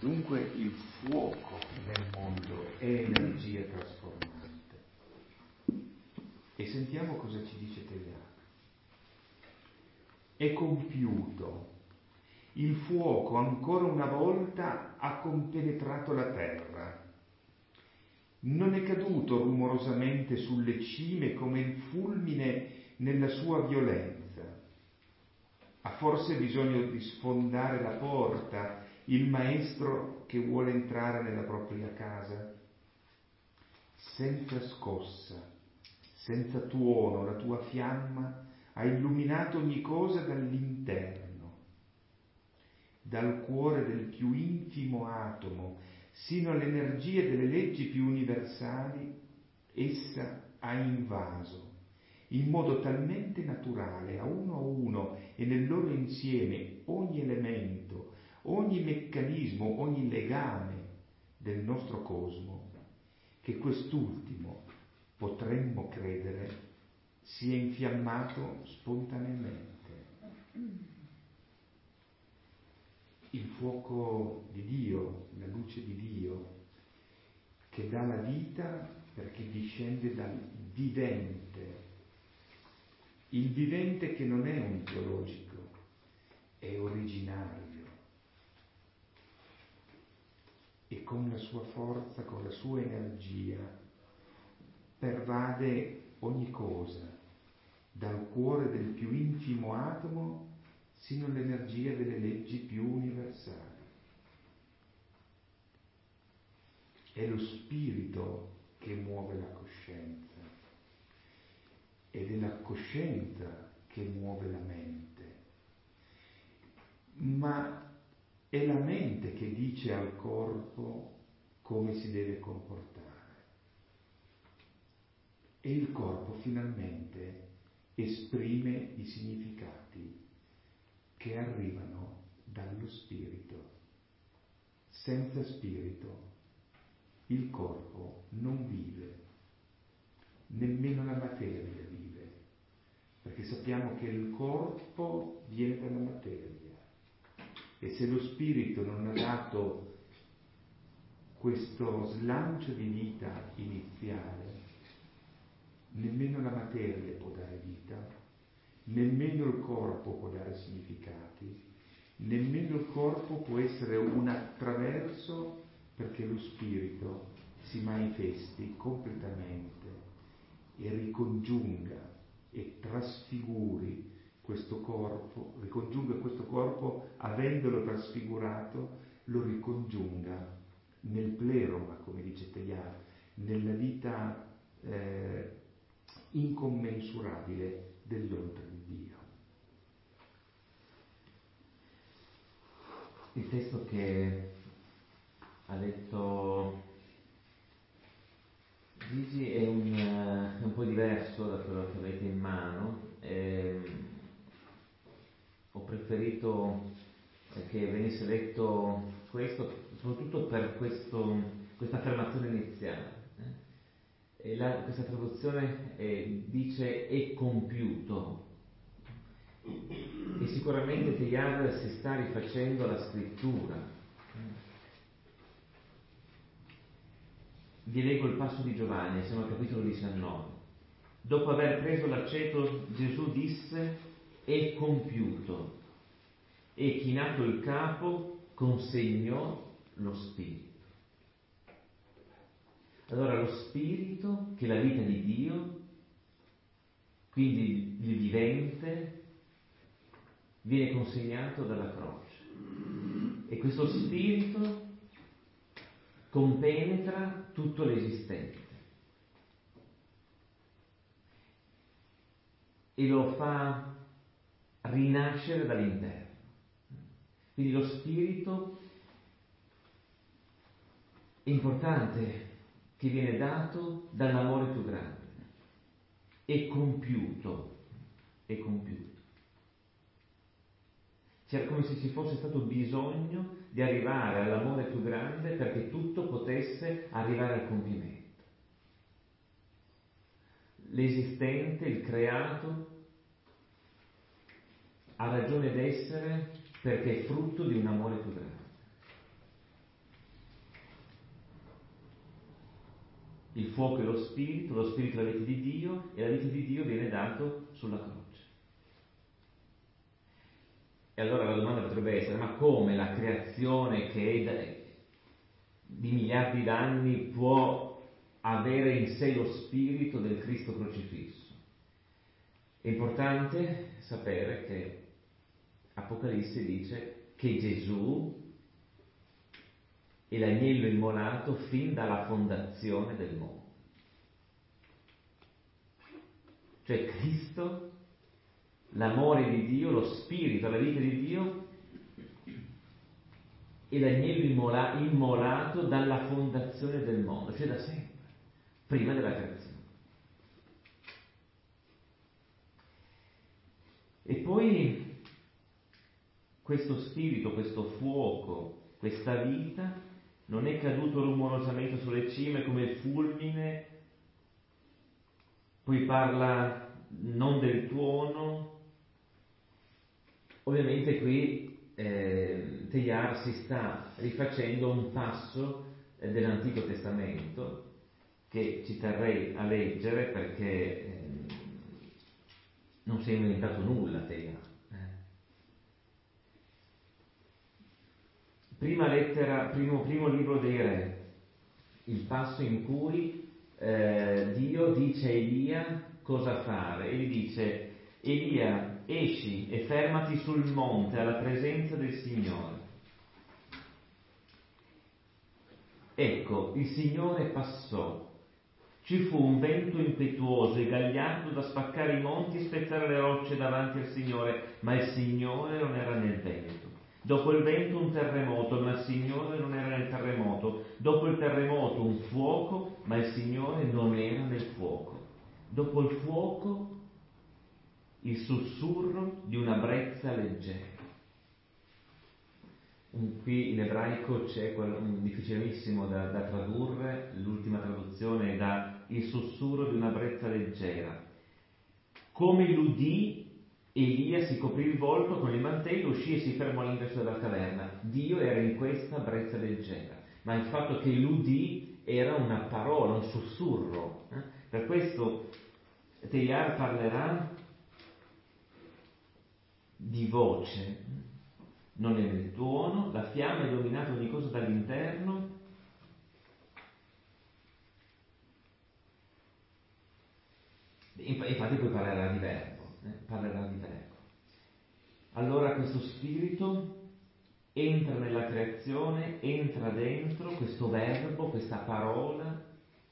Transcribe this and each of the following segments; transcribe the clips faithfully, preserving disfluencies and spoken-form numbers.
Dunque il fuoco nel mondo è energia trasformante. E sentiamo cosa ci dice Teilhard. È compiuto. Il fuoco ancora una volta ha compenetrato la terra. Non è caduto rumorosamente sulle cime come il fulmine nella sua violenza. Ha forse bisogno di sfondare la porta il maestro che vuole entrare nella propria casa? Senza scossa, senza tuono, la tua fiamma ha illuminato ogni cosa dall'interno, dal cuore del più intimo atomo, sino all'energia delle leggi più universali. Essa ha invaso, in modo talmente naturale, a uno a uno e nel loro insieme, ogni elemento, ogni meccanismo, ogni legame del nostro cosmo, che quest'ultimo, potremmo credere, si è infiammato spontaneamente. Il fuoco di Dio, la luce di Dio, che dà la vita perché discende dal vivente. Il vivente che non è ontologico, è originario. E con la sua forza, con la sua energia, pervade ogni cosa, dal cuore del più infimo atomo sino all'energia delle leggi più universali. È lo spirito che muove la coscienza ed è la coscienza che muove la mente, ma è la mente che dice al corpo come si deve comportare. E il corpo finalmente esprime i significati che arrivano dallo spirito. Senza spirito il corpo non vive, nemmeno la materia vive, perché sappiamo che il corpo viene dalla materia. E se lo spirito non ha dato questo slancio di vita iniziale, nemmeno la materia può dare vita, nemmeno il corpo può dare significati, nemmeno il corpo può essere un attraverso perché lo spirito si manifesti completamente e ricongiunga e trasfiguri questo corpo, ricongiunga questo corpo, avendolo trasfigurato, lo ricongiunga nel pleroma, come dice Teilhard, nella vita eh, incommensurabile dell'oltre di Dio. Il testo che ha letto Gigi è un, è un po' diverso da quello che avete in mano. E ho preferito che venisse letto questo soprattutto per questo, questa affermazione iniziale. E la, questa traduzione eh, dice è compiuto, e sicuramente Teilhard si sta rifacendo alla scrittura. Vi leggo il passo di Giovanni, siamo al capitolo diciannove. Dopo aver preso l'aceto, Gesù disse: è compiuto, e chinato il capo consegnò lo spirito. Allora lo spirito, che è la vita di Dio, quindi il vivente, viene consegnato dalla croce, e questo spirito compenetra tutto l'esistente e lo fa rinascere dall'interno. Quindi lo spirito è importante, che viene dato dall'amore più grande, è compiuto, è compiuto. C'era come se ci fosse stato bisogno di arrivare all'amore più grande perché tutto potesse arrivare al compimento. L'esistente, il creato, ha ragione d'essere perché è frutto di un amore più grande. Il fuoco è lo spirito, lo spirito è la vita di Dio e la vita di Dio viene dato sulla croce. E allora la domanda potrebbe essere: ma come la creazione che è da, di miliardi d'anni può avere in sé lo spirito del Cristo crocifisso? È importante sapere che Apocalisse dice che Gesù è l'agnello immolato fin dalla fondazione del mondo. Cioè Cristo, l'amore di Dio, lo spirito, la vita di Dio, è l'agnello immola, immolato dalla fondazione del mondo, cioè da sempre, prima della creazione. E poi questo spirito, questo fuoco, questa vita non è caduto rumorosamente sulle cime come il fulmine, poi parla non del tuono. Ovviamente qui eh, Teilhard si sta rifacendo un passo eh, dell'Antico Testamento che ci terrei a leggere perché eh, non si è inventato nulla Teilhard. Prima lettera, primo, primo libro dei Re, il passo in cui eh, Dio dice a Elia cosa fare, e gli dice: Elia, esci e fermati sul monte alla presenza del Signore. Ecco, il Signore passò, ci fu un vento impetuoso e gagliardo da spaccare i monti e spezzare le rocce davanti al Signore, ma il Signore non era nel vento. Dopo il vento un terremoto, ma il Signore non era nel terremoto. Dopo il terremoto un fuoco, ma il Signore non era nel fuoco. Dopo il fuoco il sussurro di una brezza leggera. Qui in ebraico c'è un difficilissimo da, da tradurre, l'ultima traduzione è da il sussurro di una brezza leggera. Come l'udì, Elia si coprì il volto con il mantello, uscì e si fermò all'ingresso della caverna. Dio era in questa brezza leggera, ma il fatto che l'udì era una parola, un sussurro. Eh? Per questo Teilhard parlerà di voce, non è nel tuono, la fiamma è dominata ogni cosa dall'interno. Infatti poi parlerà di verbo. Eh, parlerà di verbo. Allora questo spirito entra nella creazione, entra dentro questo verbo, questa parola,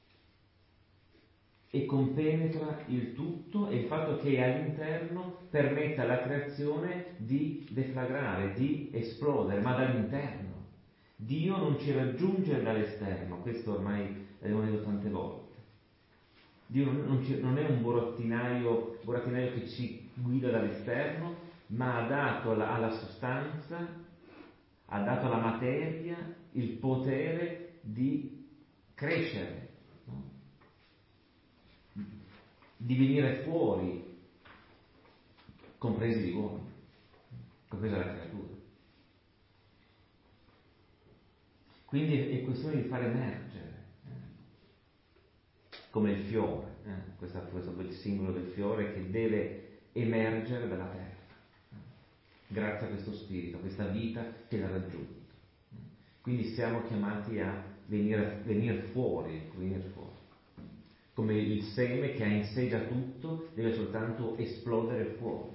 e compenetra il tutto, e il fatto che all'interno permette alla creazione di deflagrare, di esplodere, ma dall'interno. Dio non ci raggiunge dall'esterno, questo ormai l'abbiamo detto tante volte. Dio non, ci, non è un burattinaio, burattinaio che ci guida dall'esterno, ma ha dato alla, alla sostanza, ha dato alla materia il potere di crescere, no? Di venire fuori, compresi gli uomini, compresa la creatura. Quindi è questione di far emergere, eh? Come il fiore, eh? questo, questo è il simbolo del fiore che deve emergere dalla terra, eh? Grazie a questo spirito, a questa vita che l'ha raggiunto. Quindi siamo chiamati a venire, venire fuori, venire fuori. Come il seme che ha in sé già tutto, deve soltanto esplodere fuori.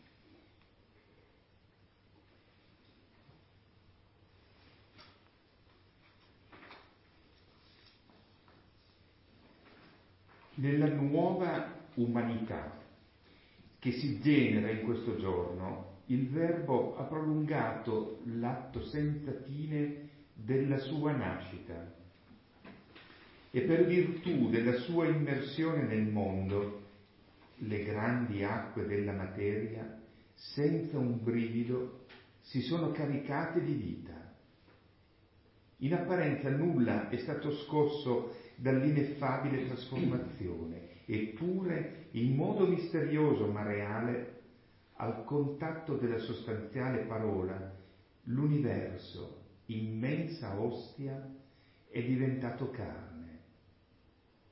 Nella nuova umanità che si genera in questo giorno, il Verbo ha prolungato l'atto senza fine della sua nascita e per virtù della sua immersione nel mondo, le grandi acque della materia, senza un brivido, si sono caricate di vita. In apparenza nulla è stato scosso dall'ineffabile trasformazione, eppure in modo misterioso ma reale, al contatto della sostanziale parola, l'universo, immensa ostia, è diventato carne.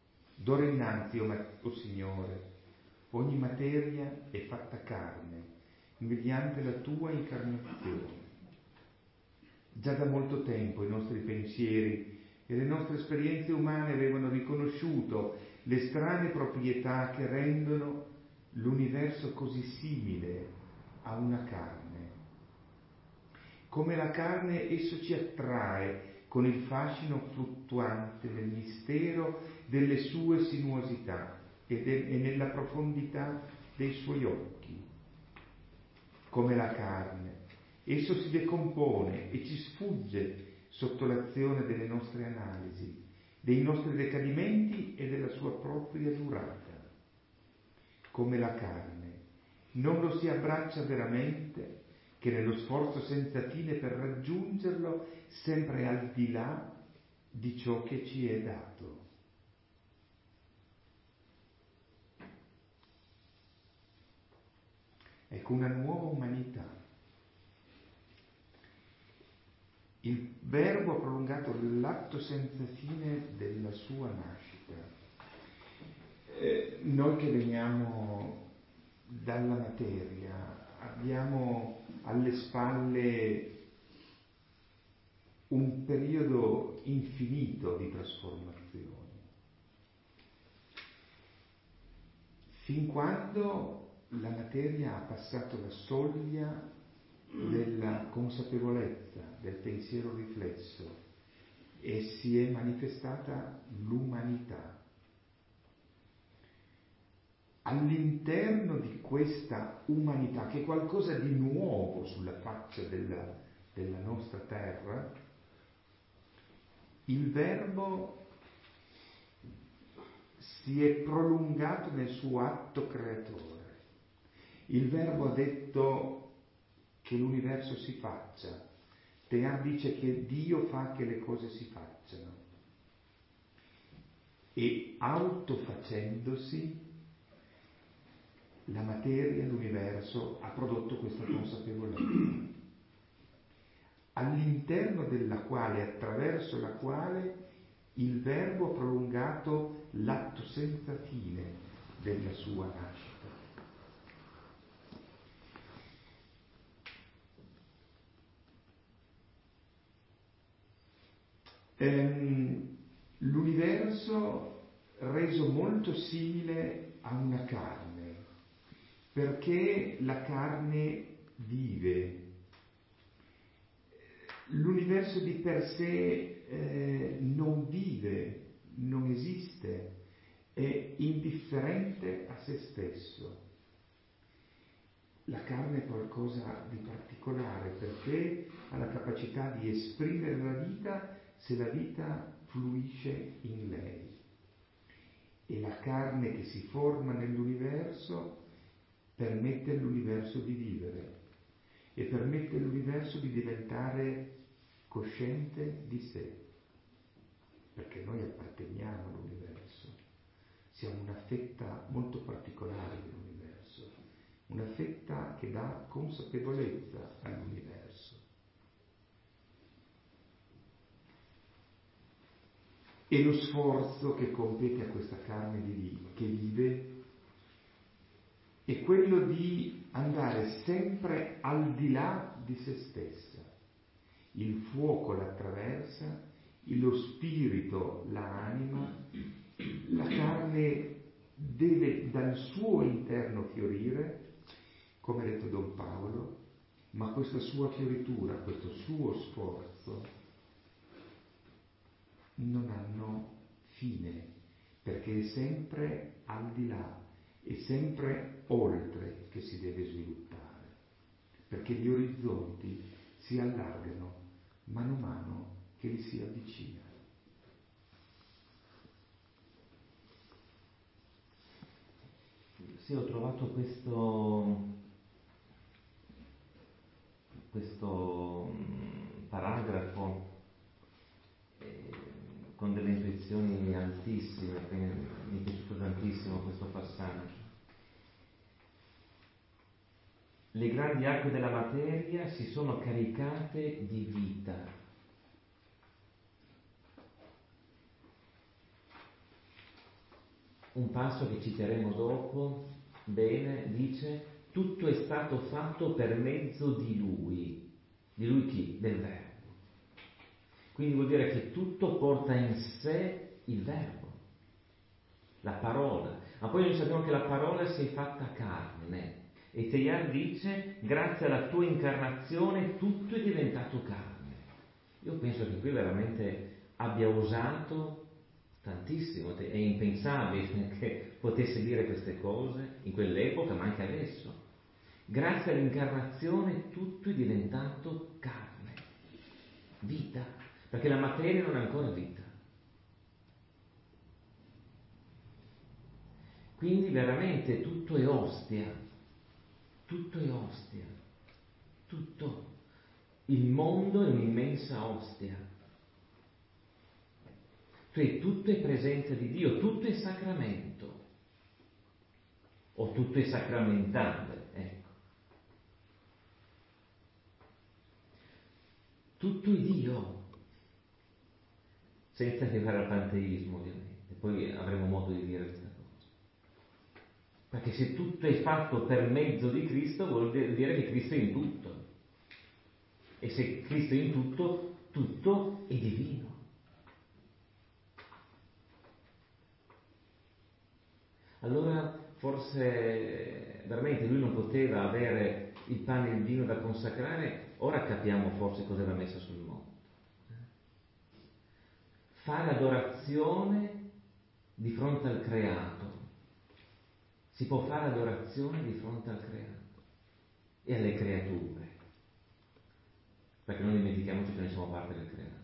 D'ora innanzi, o, ma- o Signore, ogni materia è fatta carne, mediante la tua incarnazione. Già da molto tempo i nostri pensieri e le nostre esperienze umane avevano riconosciuto le strane proprietà che rendono l'universo così simile a una carne. Come la carne, esso ci attrae con il fascino fluttuante nel mistero delle sue sinuosità e, de- e nella profondità dei suoi occhi. Come la carne, esso si decompone e ci sfugge sotto l'azione delle nostre analisi, dei nostri decadimenti e della sua propria durata. Come la carne, non lo si abbraccia veramente che nello sforzo senza fine per raggiungerlo sempre al di là di ciò che ci è dato. Ecco, una nuova umanità. Il Verbo ha prolungato l'atto senza fine della sua nascita. Eh, noi che veniamo dalla materia abbiamo alle spalle un periodo infinito di trasformazioni, fin quando la materia ha passato la soglia della consapevolezza, del pensiero riflesso e si è manifestata l'umanità. All'interno di questa umanità, che è qualcosa di nuovo sulla faccia della, della nostra terra, il Verbo si è prolungato nel suo atto creatore. Il Verbo ha detto che l'universo si faccia. Teilhard dice che Dio fa che le cose si facciano. E autofacendosi, la materia, l'universo, ha prodotto questa consapevolezza, all'interno della quale, attraverso la quale, il Verbo ha prolungato l'atto senza fine della sua nascita. Ehm, l'universo reso molto simile a una carne, perché la carne vive. L'universo di per sé eh, non vive, non esiste, è indifferente a se stesso. La carne è qualcosa di particolare perché ha la capacità di esprimere la vita se la vita fluisce in lei. E la carne che si forma nell'universo permette all'universo di vivere e permette all'universo di diventare cosciente di sé, perché noi apparteniamo all'universo, siamo una fetta molto particolare dell'universo, una fetta che dà consapevolezza all'universo. E lo sforzo che compete a questa carne di, che vive è quello di andare sempre al di là di se stessa. Il fuoco l'attraversa, lo spirito la anima, la carne deve dal suo interno fiorire, come ha detto Don Paolo, ma questa sua fioritura, questo suo sforzo non hanno fine, perché è sempre al di là, è sempre oltre che si deve sviluppare, perché gli orizzonti si allargano mano a mano che li si avvicina. Sì, ho trovato questo, questo paragrafo eh, con delle intuizioni altissime, mi è piaciuto tantissimo questo passaggio. Le grandi acque della materia si sono caricate di vita. un passo che citeremo dopo, bene, dice: tutto è stato fatto per mezzo di Lui. Di Lui chi? Del Verbo. Quindi vuol dire che tutto porta in sé il Verbo, la parola. Ma poi noi sappiamo che la parola si è fatta carne. E Teilhard dice: grazie alla tua incarnazione tutto è diventato carne. Io penso che qui veramente abbia usato tantissimo, è impensabile che potesse dire queste cose in quell'epoca, ma anche adesso. Grazie all'incarnazione tutto è diventato carne, vita, perché la materia non è ancora vita. Quindi veramente tutto è ostia, tutto è ostia, tutto. Il mondo è un'immensa ostia. Cioè tutto è presenza di Dio, tutto è sacramento, o tutto è sacramentale, ecco. Tutto è Dio, senza arrivare al panteismo ovviamente, poi avremo modo di dire questa cosa. Perché se tutto è fatto per mezzo di Cristo vuol dire che Cristo è in tutto, e se Cristo è in tutto, tutto è divino. Allora forse veramente lui non poteva avere il pane e il vino da consacrare. Ora capiamo forse cosa era messa sul mondo. Fa l'adorazione di fronte al creato. Si può fare adorazione di fronte al creato e alle creature, perché non dimentichiamoci che noi siamo parte del creato.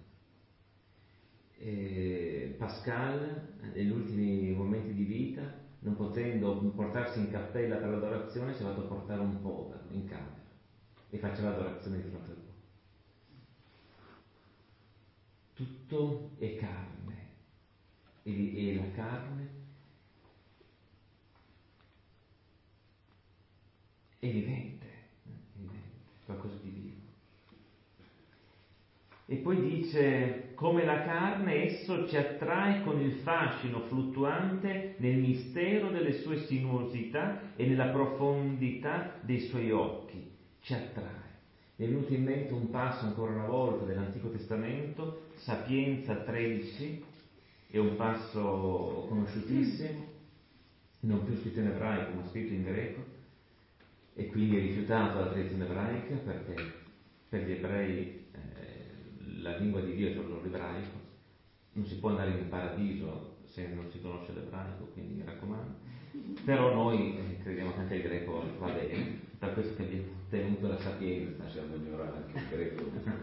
E Pascal, negli ultimi momenti di vita, non potendo portarsi in cappella per l'adorazione, si è fatto portare un povero in camera e faceva l'adorazione di fronte al povero. Tutto è carne, e, e la carne è vivente, è vivente, qualcosa di vivo. E poi dice: come la carne, esso ci attrae con il fascino fluttuante nel mistero delle sue sinuosità e nella profondità dei suoi occhi. Ci attrae. Mi è venuto in mente un passo ancora una volta dell'Antico Testamento, Sapienza tredici, è un passo conosciutissimo, non più scritto in ebraico ma scritto in greco, e quindi è rifiutato la tradizione ebraica perché per gli ebrei la lingua di Dio è solo l'ebraico, non si può andare in paradiso se non si conosce l'ebraico, quindi mi raccomando. Però noi eh, crediamo che anche il greco va bene, per questo che abbiamo tenuto la Sapienza. Possiamo ignorare anche il greco.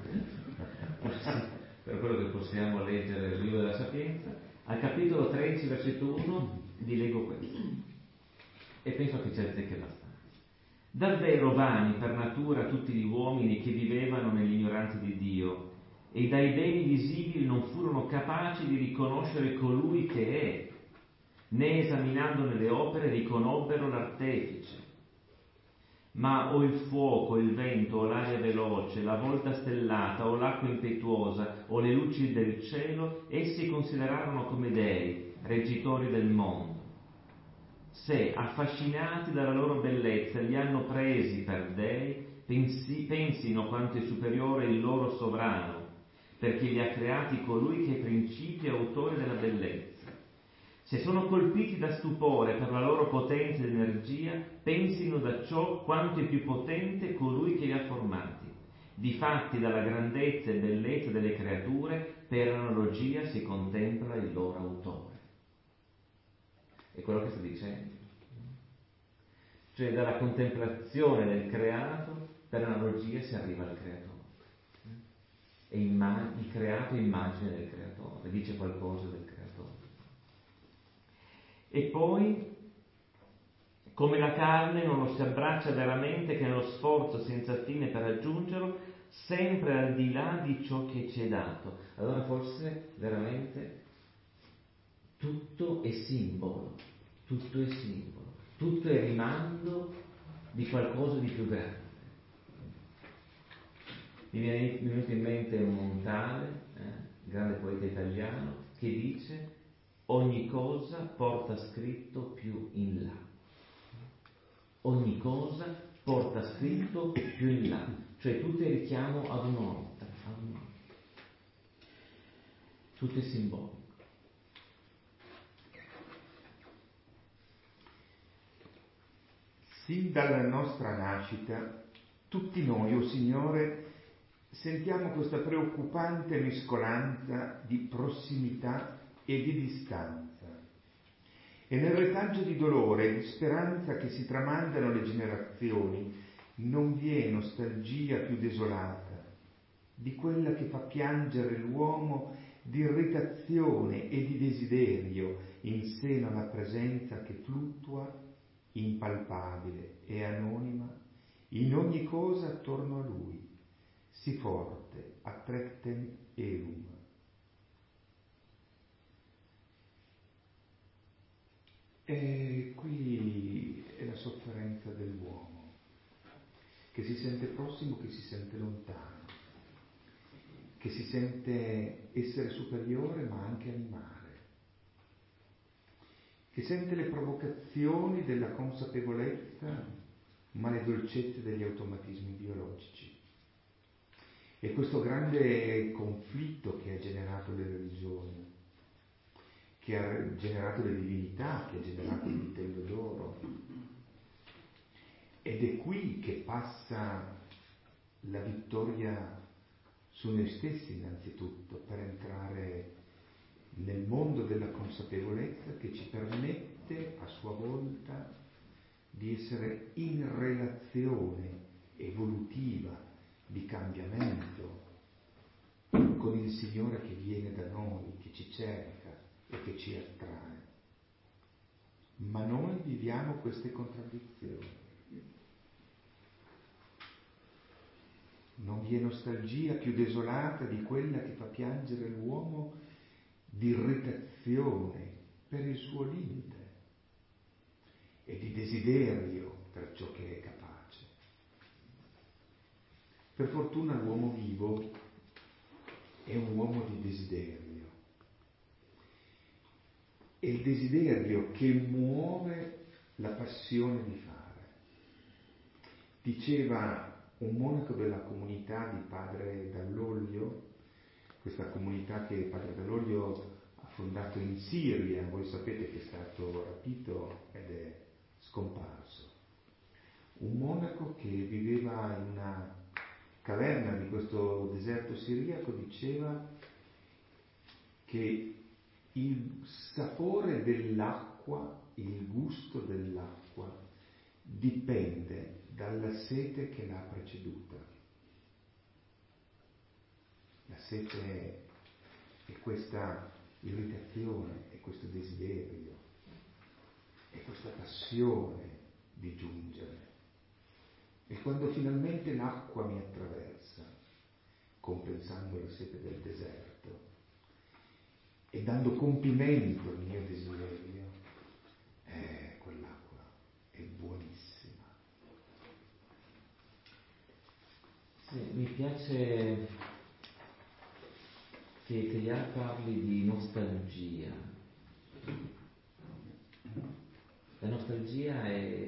Per quello che possiamo leggere il libro della Sapienza, al capitolo tredici, versetto uno, vi leggo questo. E penso che ci azzecchi abbastanza. Davvero vani per natura tutti gli uomini che vivevano nell'ignoranza di Dio, e dai beni visibili non furono capaci di riconoscere colui che è, né esaminandone le opere riconobbero l'artefice. Ma o il fuoco, il vento, o l'aria veloce, la volta stellata, o l'acqua impetuosa, o le luci del cielo, essi considerarono come dei, reggitori del mondo. Se, affascinati dalla loro bellezza, li hanno presi per dei, pensi, pensino quanto è superiore il loro sovrano, perché li ha creati colui che è principio e autore della bellezza. Se sono colpiti da stupore per la loro potenza ed energia, pensino da ciò quanto è più potente colui che li ha formati. Difatti dalla grandezza e bellezza delle creature, per analogia si contempla il loro autore. È quello che sta dicendo. Cioè dalla contemplazione del creato, per analogia si arriva al creatore. E imma- il creato è immagine del creatore, dice qualcosa del creatore. E poi, come la carne non lo si abbraccia veramente che nello sforzo senza fine per raggiungerlo, sempre al di là di ciò che ci è dato. Allora forse veramente tutto è simbolo, tutto è simbolo, tutto è rimando di qualcosa di più grande. Mi viene venuto in mente un Montale, eh, grande poeta italiano, che dice: ogni cosa porta scritto più in là. Ogni cosa porta scritto più in là, cioè tutto è richiamo ad un'oltre, ad un'oltre. Tutto è simbolico. Sin dalla nostra nascita, tutti noi, o oh Signore, sentiamo questa preoccupante mescolanza di prossimità e di distanza. E nel retaggio di dolore e di speranza che si tramandano le generazioni, non vi è nostalgia più desolata di quella che fa piangere l'uomo di irritazione e di desiderio in seno alla presenza che fluttua, impalpabile e anonima, in ogni cosa attorno a lui, sì forte, attrectem eum. E qui è la sofferenza dell'uomo, che si sente prossimo, che si sente lontano, che si sente essere superiore ma anche animale, che sente le provocazioni della consapevolezza ma le dolcezze degli automatismi biologici. E questo grande conflitto che ha generato le religioni, che ha generato le divinità, che ha generato il vitello d'oro. Ed è qui che passa la vittoria su noi stessi innanzitutto, per entrare nel mondo della consapevolezza che ci permette a sua volta di essere in relazione evolutiva, di cambiamento, con il Signore che viene da noi, che ci cerca e che ci attrae. Ma noi viviamo queste contraddizioni. Non vi è nostalgia più desolata di quella che fa piangere l'uomo di irritazione per il suo limite e di desiderio per ciò che è capace. Per fortuna l'uomo vivo è un uomo di desiderio. È il desiderio che muove la passione di fare. Diceva un monaco della comunità di Padre Dall'Oglio, questa comunità che Padre Dall'Oglio ha fondato in Siria, voi sapete che è stato rapito ed è scomparso. Un monaco che viveva in una caverna di questo deserto siriaco diceva che il sapore dell'acqua, il gusto dell'acqua dipende dalla sete che l'ha preceduta. La sete è questa irritazione, è questo desiderio, è questa passione di giungere. E quando finalmente l'acqua mi attraversa, compensando la sete del deserto e dando compimento al mio desiderio, eh, quell'acqua è buonissima. Sì, mi piace che Teilhard parli di nostalgia. La nostalgia è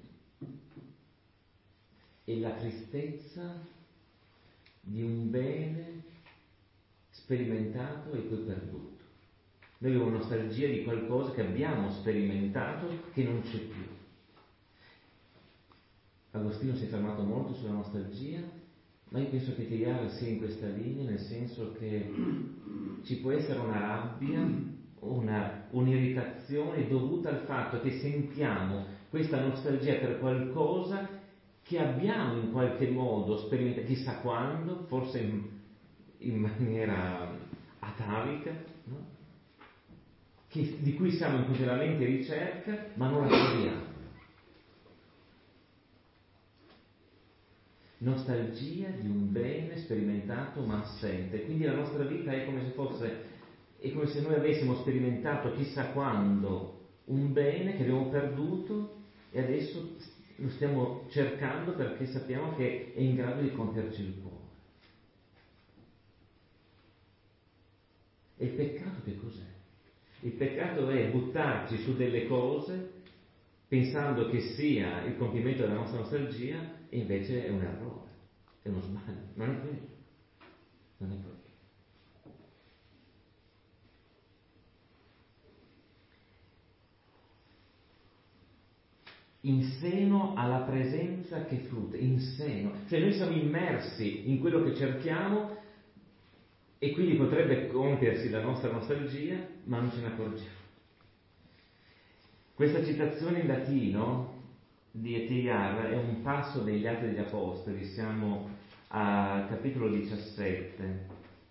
è la tristezza di un bene sperimentato e poi perduto. Noi abbiamo nostalgia di qualcosa che abbiamo sperimentato che non c'è più. Agostino si è fermato molto sulla nostalgia, ma io penso che Teilhard sia in questa linea, nel senso che ci può essere una rabbia, una, un'irritazione dovuta al fatto che sentiamo questa nostalgia per qualcosa che abbiamo in qualche modo sperimentato, chissà quando, forse in, in maniera atavica, no? Che, di cui siamo in continuamente ricerca, ma non la troviamo. Nostalgia di un bene sperimentato ma assente. Quindi la nostra vita è come se fosse, è come se noi avessimo sperimentato chissà quando un bene che abbiamo perduto e adesso lo stiamo cercando perché sappiamo che è in grado di compierci il cuore. E il peccato che cos'è? Il peccato è buttarci su delle cose pensando che sia il compimento della nostra nostalgia, e invece è un errore, è uno sbaglio. Non è quello. Non è quello. In seno alla presenza che frutta, in seno, cioè noi siamo immersi in quello che cerchiamo e quindi potrebbe compiersi la nostra nostalgia, ma non ce ne accorgiamo. Questa citazione in latino di Eteyar è un passo degli Atti degli Apostoli, siamo al capitolo diciassette.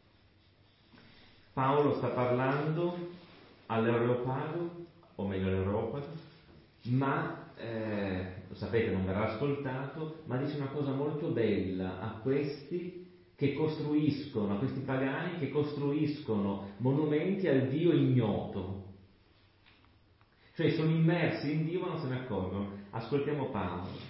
Paolo sta parlando all'Areopago, o meglio all'Europago, ma eh, lo sapete, non verrà ascoltato, ma dice una cosa molto bella a questi che costruiscono, a questi pagani che costruiscono monumenti al Dio ignoto. Cioè sono immersi in Dio ma non se ne accorgono. Ascoltiamo Paolo.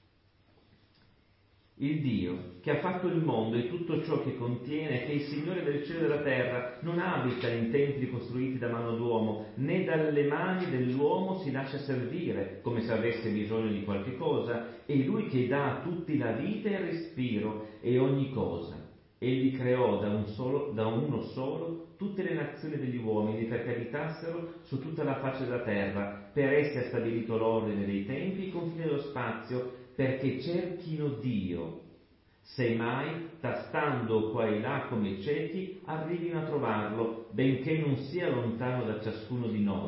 Il Dio che ha fatto il mondo e tutto ciò che contiene, che è il Signore del cielo e della terra, non abita in templi costruiti da mano d'uomo, né dalle mani dell'uomo si lascia servire, come se avesse bisogno di qualche cosa. È Lui che dà a tutti la vita e il respiro e ogni cosa. Egli creò da, un solo, da uno solo tutte le nazioni degli uomini perché abitassero su tutta la faccia della terra. Per essi ha stabilito l'ordine dei tempi e i confini dello spazio, perché cerchino Dio, semmai, tastando qua e là come ciechi, arrivino a trovarlo, benché non sia lontano da ciascuno di noi.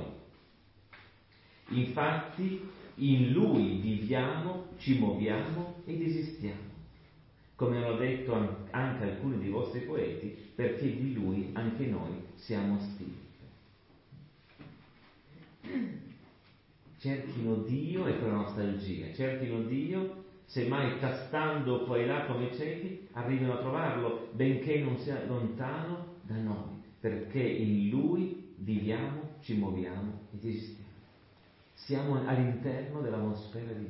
Infatti, in Lui viviamo, ci muoviamo ed esistiamo, come hanno detto anche alcuni dei vostri poeti, perché di Lui anche noi siamo stirpe. Cerchino Dio, ecco la nostalgia, cerchino Dio, semmai tastando qua e là come ciechi, arrivino a trovarlo, benché non sia lontano da noi, perché in Lui viviamo, ci muoviamo ed esistiamo. Siamo all'interno dell'atmosfera di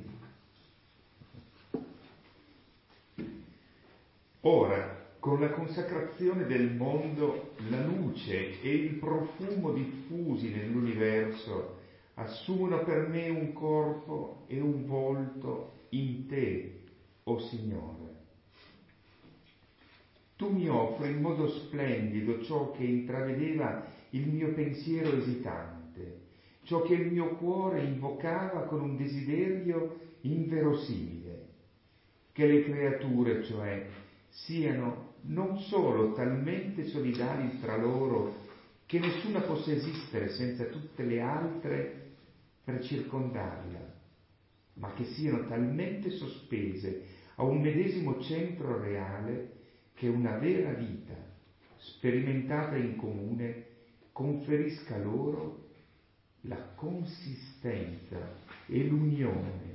Dio. Ora, con la consacrazione del mondo, la luce e il profumo diffusi nell'universo assumono per me un corpo e un volto in te, o Signore. Tu mi offri in modo splendido ciò che intravedeva il mio pensiero esitante, ciò che il mio cuore invocava con un desiderio inverosimile, che le creature, cioè, siano non solo talmente solidali tra loro che nessuna possa esistere senza tutte le altre per circondarla, ma che siano talmente sospese a un medesimo centro reale che una vera vita, sperimentata in comune, conferisca loro la consistenza e l'unione.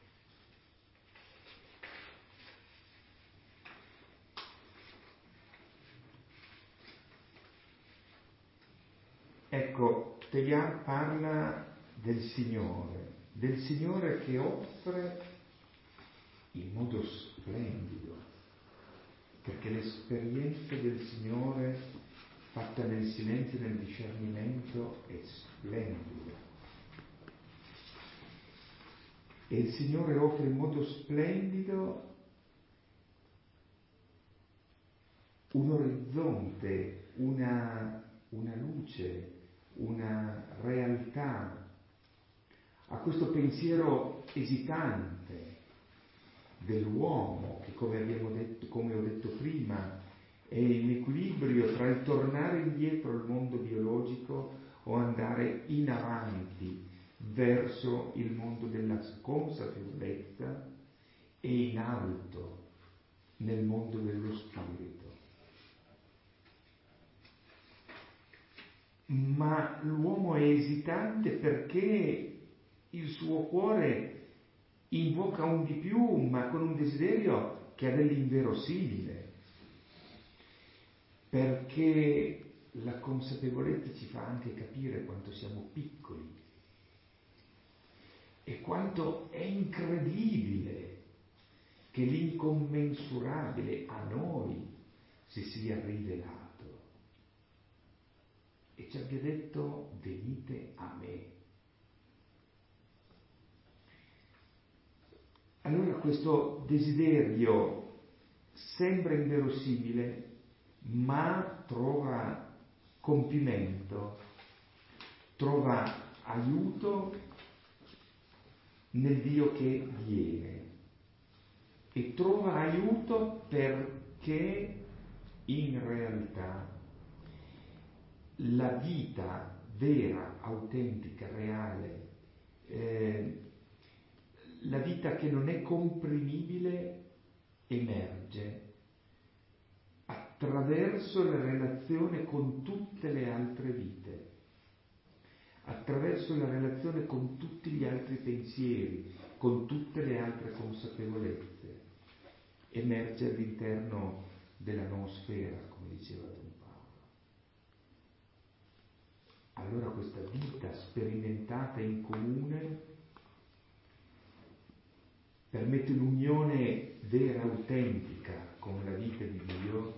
Ecco, Teilhard parla del Signore, del Signore che offre in modo splendido, perché l'esperienza del Signore fatta nel silenzio e nel discernimento è splendida. E il Signore offre in modo splendido un orizzonte, una, una luce, una realtà a questo pensiero esitante dell'uomo che, come abbiamo detto, come ho detto prima, è in equilibrio tra il tornare indietro al mondo biologico o andare in avanti verso il mondo della consapevolezza e in alto nel mondo dello spirito. Ma l'uomo è esitante perché il suo cuore invoca un di più, ma con un desiderio che ha dell'inverosimile, perché la consapevolezza ci fa anche capire quanto siamo piccoli e quanto è incredibile che l'incommensurabile a noi si sia rivelato. E ci abbia detto venite a me. Allora questo desiderio sembra inverosimile, ma trova compimento, trova aiuto nel Dio che viene e trova aiuto perché in realtà la vita vera, autentica, reale, eh, la vita che non è comprimibile emerge attraverso la relazione con tutte le altre vite, attraverso la relazione con tutti gli altri pensieri, con tutte le altre consapevolezze, emerge all'interno della noosfera, come diceva Don Paolo. Allora questa vita sperimentata in comune permette un'unione vera, autentica con la vita di Dio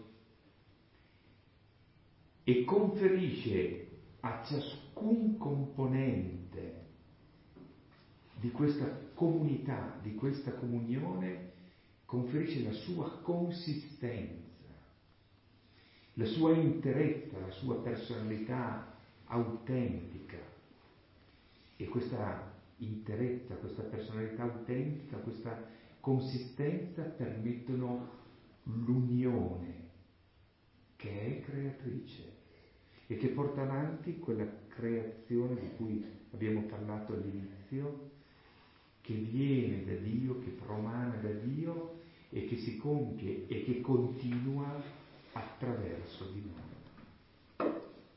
e conferisce a ciascun componente di questa comunità, di questa comunione, conferisce la sua consistenza, la sua interezza, la sua personalità autentica. E questa interezza, questa personalità autentica, questa consistenza permettono l'unione che è creatrice e che porta avanti quella creazione di cui abbiamo parlato all'inizio, che viene da Dio, che promana da Dio e che si compie e che continua attraverso di noi.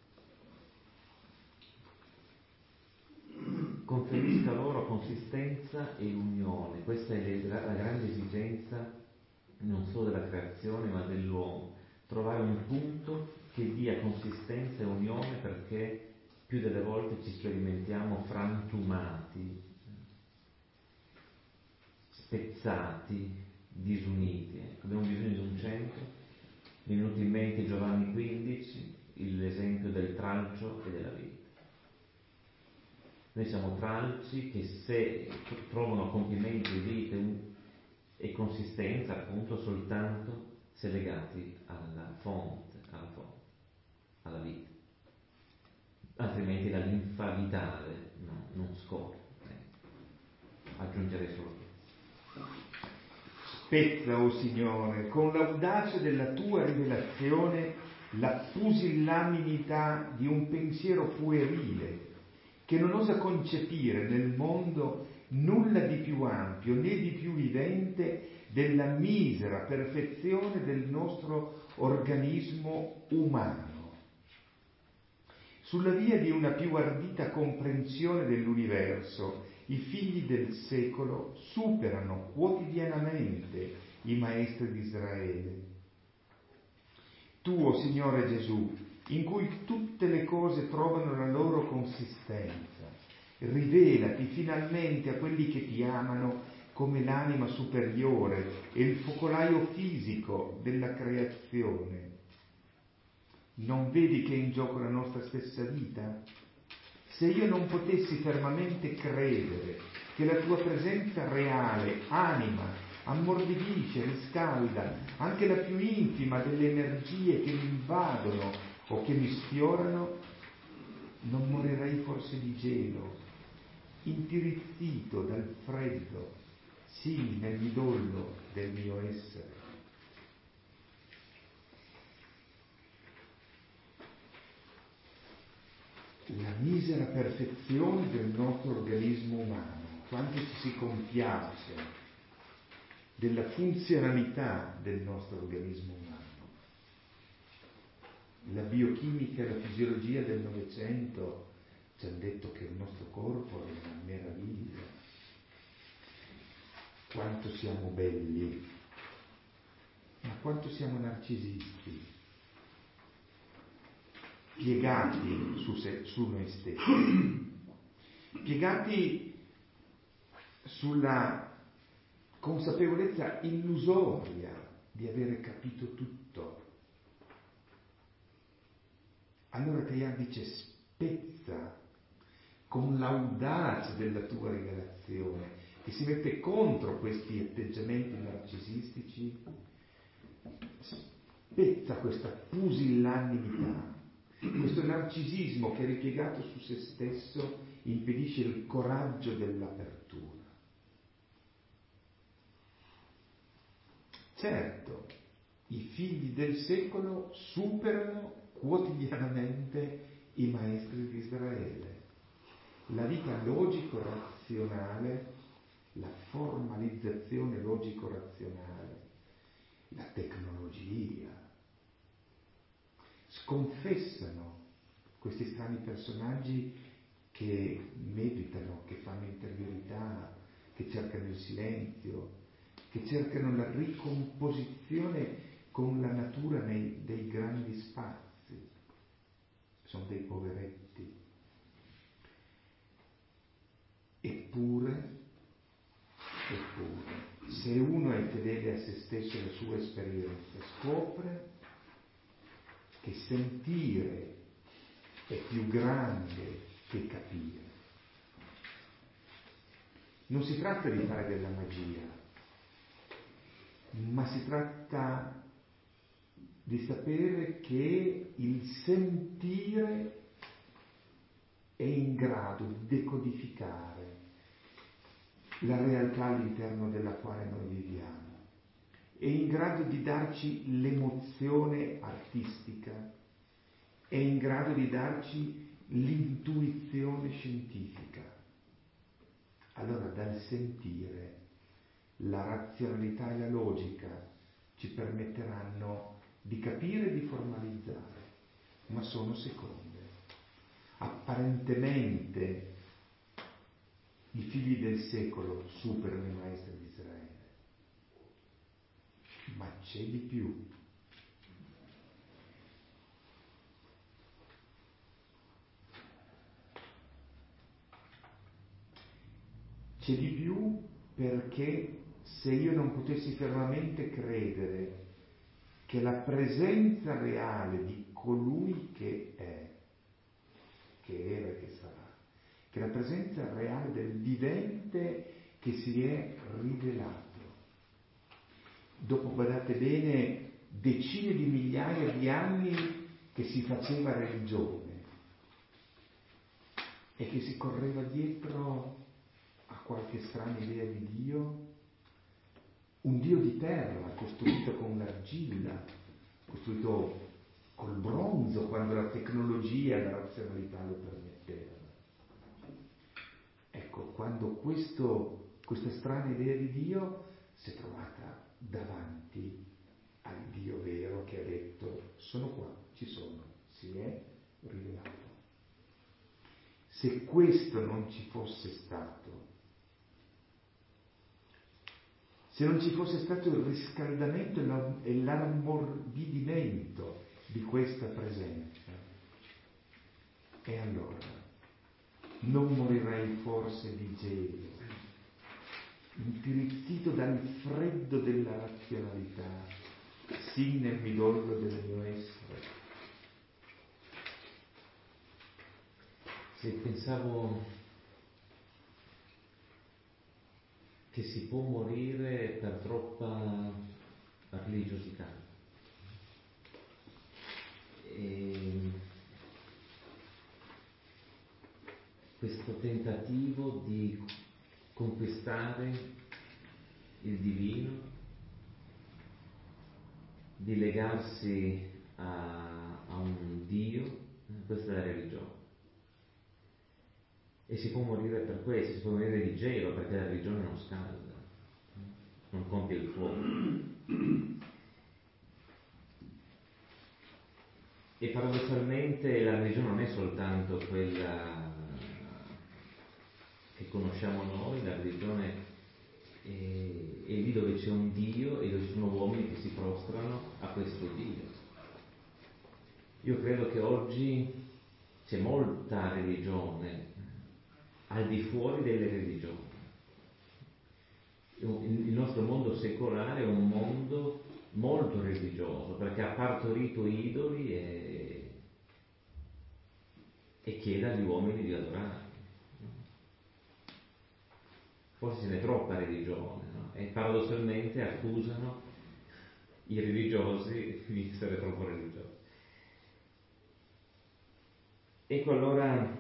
Conferisca loro consistenza e unione. Questa è la grande esigenza non solo della creazione ma dell'uomo, trovare un punto che dia consistenza e unione, perché più delle volte ci sperimentiamo frantumati, spezzati, disuniti. Abbiamo bisogno di un centro. Mi è venuto in mente Giovanni quindici, l'esempio del tralcio e della vita. Noi siamo tralci che se trovano compimento di vita e consistenza appunto soltanto se legati alla fonte, alla fonte, alla vita. Altrimenti la linfa vitale no, non scorre. Eh. Aggiungerei solo questo. Spezza, o Signore, con l'audacia della tua rivelazione la pusillamità di un pensiero puerile che non osa concepire nel mondo nulla di più ampio né di più vivente della misera perfezione del nostro organismo umano. Sulla via di una più ardita comprensione dell'universo, i figli del secolo superano quotidianamente i maestri di Israele. Tu, o Signore Gesù, in cui tutte le cose trovano la loro consistenza, rivelati finalmente a quelli che ti amano come l'anima superiore e il focolaio fisico della creazione. Non vedi che è in gioco la nostra stessa vita? Se io non potessi fermamente credere che la tua presenza reale anima, ammorbidisce, riscalda anche la più intima delle energie che mi invadono o che mi sfiorano, non morirei forse di gelo, intirizzito dal freddo, sì, nel midollo del mio essere. La misera perfezione del nostro organismo umano, quanto ci si compiace della funzionalità del nostro organismo umano. La biochimica e la fisiologia del Novecento ci hanno detto che il nostro corpo è una meraviglia. Quanto siamo belli, ma quanto siamo narcisisti, piegati su, se, su noi stessi, piegati sulla consapevolezza illusoria di avere capito tutto. Allora Teilhard dice: spezza con l'audacia della tua rivelazione, e si mette contro questi atteggiamenti narcisistici, spezza questa pusillanimità, questo narcisismo che, ripiegato su se stesso, impedisce il coraggio dell'apertura. Certo, i figli del secolo superano quotidianamente i maestri di Israele. La vita logico-razionale, la formalizzazione logico-razionale, la tecnologia, sconfessano questi strani personaggi che meditano, che fanno interiorità, che cercano il silenzio, che cercano la ricomposizione con la natura nei, dei grandi spazi. Sono dei poveretti. Eppure, eppure, se uno è fedele a se stesso e alla sua esperienza, scopre che sentire è più grande che capire. Non si tratta di fare della magia, ma si tratta di sapere che il sentire è in grado di decodificare la realtà all'interno della quale noi viviamo, è in grado di darci l'emozione artistica, è in grado di darci l'intuizione scientifica. Allora, dal sentire, la razionalità e la logica ci permetteranno di capire e di formalizzare, ma sono seconde. Apparentemente i figli del secolo superano i maestri di Israele, ma c'è di più. C'è di più perché se io non potessi fermamente credere che la presenza reale di colui che è, che era e che sarà, che la presenza reale del vivente che si è rivelato, dopo, badate bene, decine di migliaia di anni che si faceva religione e che si correva dietro a qualche strana idea di Dio, un Dio di terra costruito con l'argilla, costruito col bronzo quando la tecnologia e la razionalità lo permettevano. Ecco, quando questo, questa strana idea di Dio si è trovata davanti al Dio vero che ha detto: sono qua, ci sono, si è rivelato. Se questo non ci fosse stato, se non ci fosse stato il riscaldamento e l'ammorbidimento di questa presenza, e allora non morirei forse di gelo, intirizzito dal freddo della razionalità, sin nel midollo del mio essere. Se pensavo che si può morire per troppa religiosità, e questo tentativo di conquistare il divino, di legarsi a, a un Dio, questa è la religione. E si può morire per questo, si può morire di gelo, perché la religione non scalda, non compie il fuoco. E paradossalmente la religione non è soltanto quella che conosciamo noi, la religione è, è lì dove c'è un Dio e dove ci sono uomini che si prostrano a questo Dio. Io credo che oggi c'è molta religione al di fuori delle religioni. Il nostro mondo secolare è un mondo molto religioso, perché ha partorito idoli e, e chiede agli uomini di adorare. Forse ce n'è troppa religione, no? E paradossalmente accusano i religiosi di essere troppo religiosi. Ecco, allora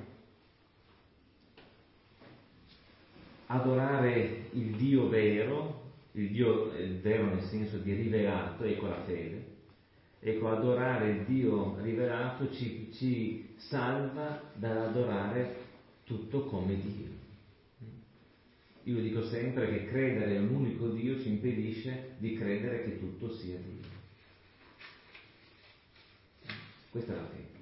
adorare il Dio vero, il Dio il vero nel senso di rivelato, ecco la fede. Ecco, adorare il Dio rivelato ci, ci salva dall'adorare tutto come Dio. Io dico sempre che credere in un unico Dio ci impedisce di credere che tutto sia Dio. Questa è la fede.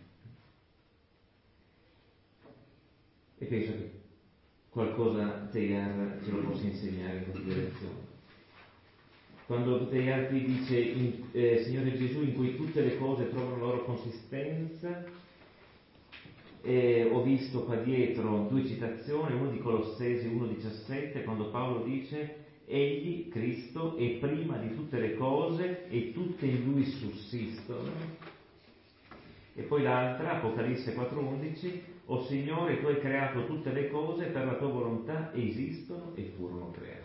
E penso che qualcosa Teilhard ce lo possa insegnare in questa direzione. Quando Teilhard qui dice in, eh, Signore Gesù, in cui tutte le cose trovano la loro consistenza, eh, ho visto qua dietro due citazioni, una di Colossesi uno diciassette, quando Paolo dice egli, Cristo, è prima di tutte le cose e tutte in lui sussistono. E poi l'altra, Apocalisse quattro undici, o Signore, tu hai creato tutte le cose, per la tua volontà esistono e furono create.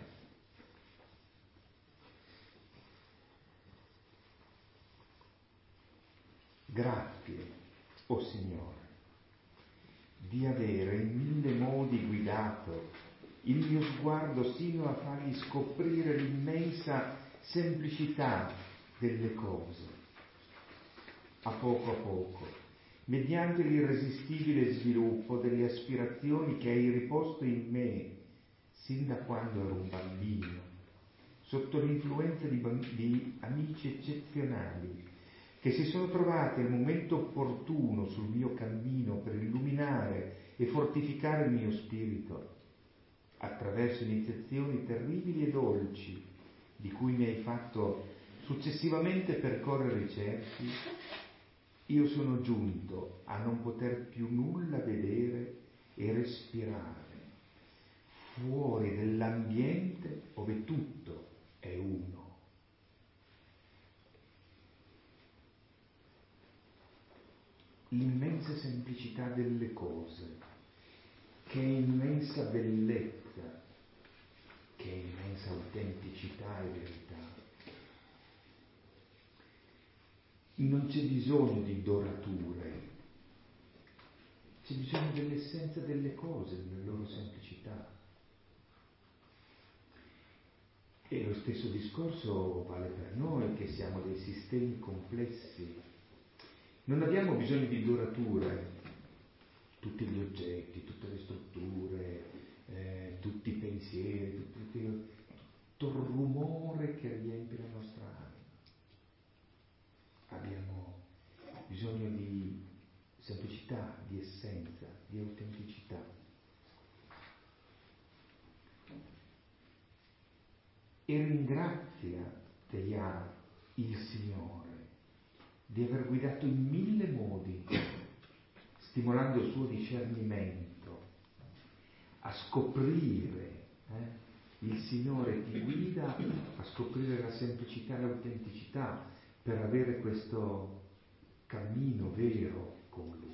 Grazie, o oh Signore, di avere in mille modi guidato il mio sguardo sino a fargli scoprire l'immensa semplicità delle cose, a poco a poco, mediante l'irresistibile sviluppo delle aspirazioni che hai riposto in me sin da quando ero un bambino, sotto l'influenza di, di amici eccezionali che si sono trovati al momento opportuno sul mio cammino per illuminare e fortificare il mio spirito attraverso iniziazioni terribili e dolci di cui mi hai fatto successivamente percorrere i cerchi. Io sono giunto a non poter più nulla vedere e respirare fuori dell'ambiente dove tutto è uno. L'immensa semplicità delle cose, che è immensa bellezza, che è immensa autenticità e verità. Non c'è bisogno di dorature, c'è bisogno dell'essenza delle cose, della loro semplicità. E lo stesso discorso vale per noi che siamo dei sistemi complessi. Non abbiamo bisogno di dorature, tutti gli oggetti, tutte le strutture, eh, tutti i pensieri, tutti, tutto il rumore che riempie la nostra anima. Abbiamo bisogno di semplicità, di essenza, di autenticità. E ringrazia Teilhard il Signore di aver guidato in mille modi, stimolando il suo discernimento a scoprire, eh? Il Signore ti guida a scoprire la semplicità e l'autenticità per avere questo cammino vero con Lui.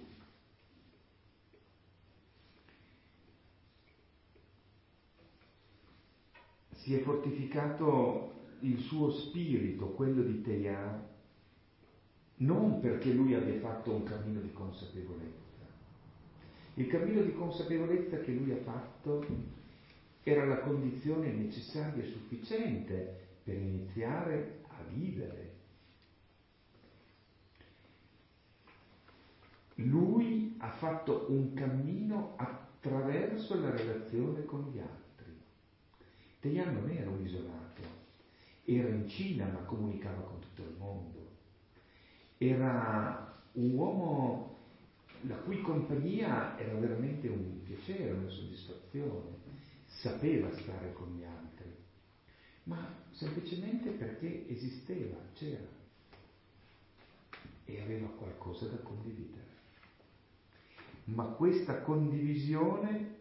Si è fortificato il suo spirito, quello di Teilhard, non perché lui abbia fatto un cammino di consapevolezza. Il cammino di consapevolezza che lui ha fatto era la condizione necessaria e sufficiente per iniziare a vivere. Lui ha fatto un cammino attraverso la relazione con gli altri. Teilhard non era un isolato, era in Cina ma comunicava con tutto il mondo. Era un uomo la cui compagnia era veramente un piacere, una soddisfazione. Sapeva stare con gli altri, ma semplicemente perché esisteva, c'era e aveva qualcosa da condividere. Ma questa condivisione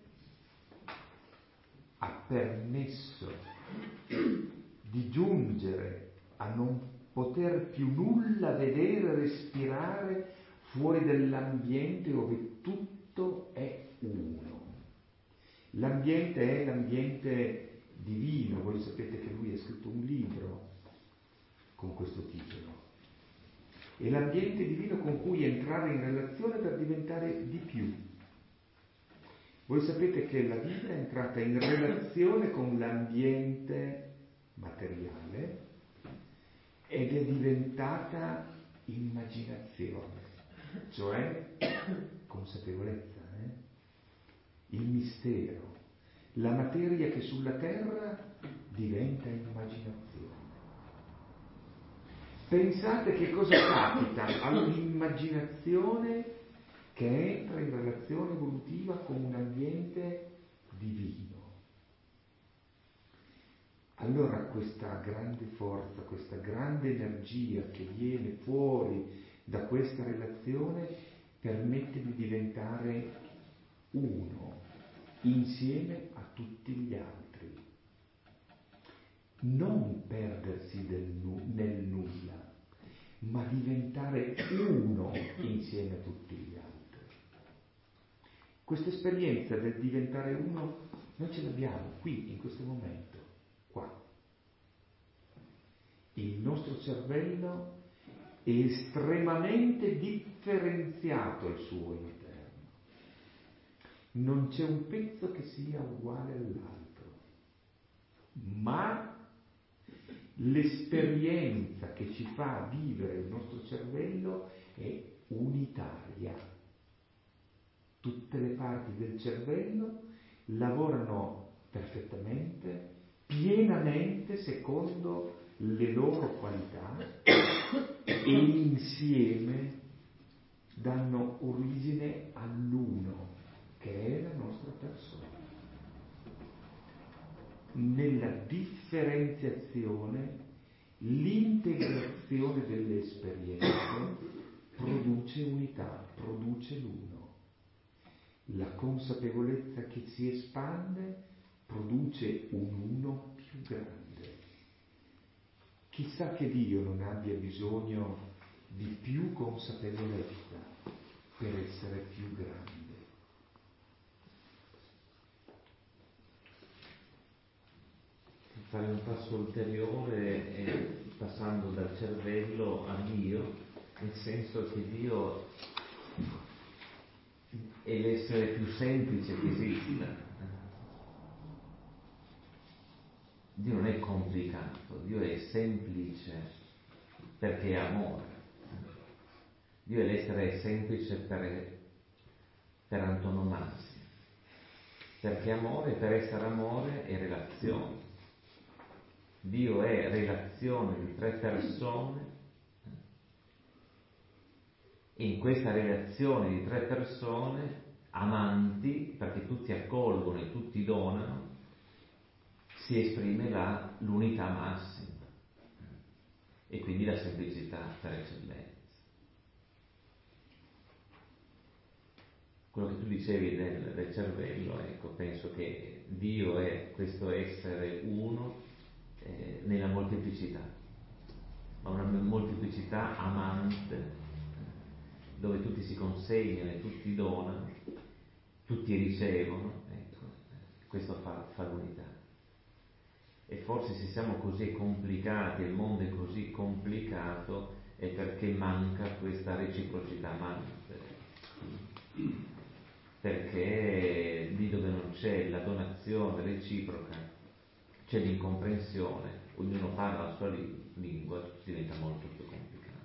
ha permesso di giungere a non poter più nulla vedere, respirare fuori dall'ambiente dove tutto tutto è uno. L'ambiente è l'ambiente divino. Voi sapete che lui ha scritto un libro con questo titolo. È l'ambiente divino con cui entrare in relazione per diventare di più. Voi sapete che la vita è entrata in relazione con l'ambiente materiale ed è diventata immaginazione, cioè consapevolezza, eh? Il mistero, la materia che sulla terra diventa immaginazione. Pensate che cosa capita all'immaginazione che entra in relazione evolutiva con un ambiente divino. Allora questa grande forza, questa grande energia che viene fuori da questa relazione permette di diventare uno, insieme a tutti gli altri. Non perdersi del nu- nel nulla, ma diventare uno insieme a tutti gli altri. Questa esperienza del diventare uno noi ce l'abbiamo qui, in questo momento, qua. Il nostro cervello è estremamente differenziato al suo interno. Non c'è un pezzo che sia uguale all'altro, ma l'esperienza che ci fa vivere il nostro cervello è unitaria. Tutte le parti del cervello lavorano perfettamente, pienamente secondo le loro qualità e insieme danno origine all'uno, che è la nostra persona. Nella differenziazione, l'integrazione delle esperienze produce unità, produce l'uno. La consapevolezza che si espande produce un uno più grande. Chissà che Dio non abbia bisogno di più consapevolezza per essere più grande. Fare un passo ulteriore è passando dal cervello a Dio, nel senso che Dio è l'essere più semplice che esista. Dio non è complicato, Dio è semplice perché è amore. Dio è l'essere semplice per, per antonomasia, perché amore, per essere amore, è relazione. Dio è relazione di tre persone e in questa relazione di tre persone amanti, perché tutti accolgono e tutti donano, si esprime la, l'unità massima e quindi la semplicità per eccellenza. Quello che tu dicevi del, del cervello, ecco, penso che Dio è questo essere uno eh, nella molteplicità, ma una molteplicità amante, dove tutti si consegnano e tutti donano, tutti ricevono, ecco, questo fa, fa l'unità. E forse se siamo così complicati, il mondo è così complicato, è perché manca questa reciprocità amante. Perché lì dove non c'è la donazione reciproca, c'è l'incomprensione, ognuno parla la sua lingua, diventa molto più complicato.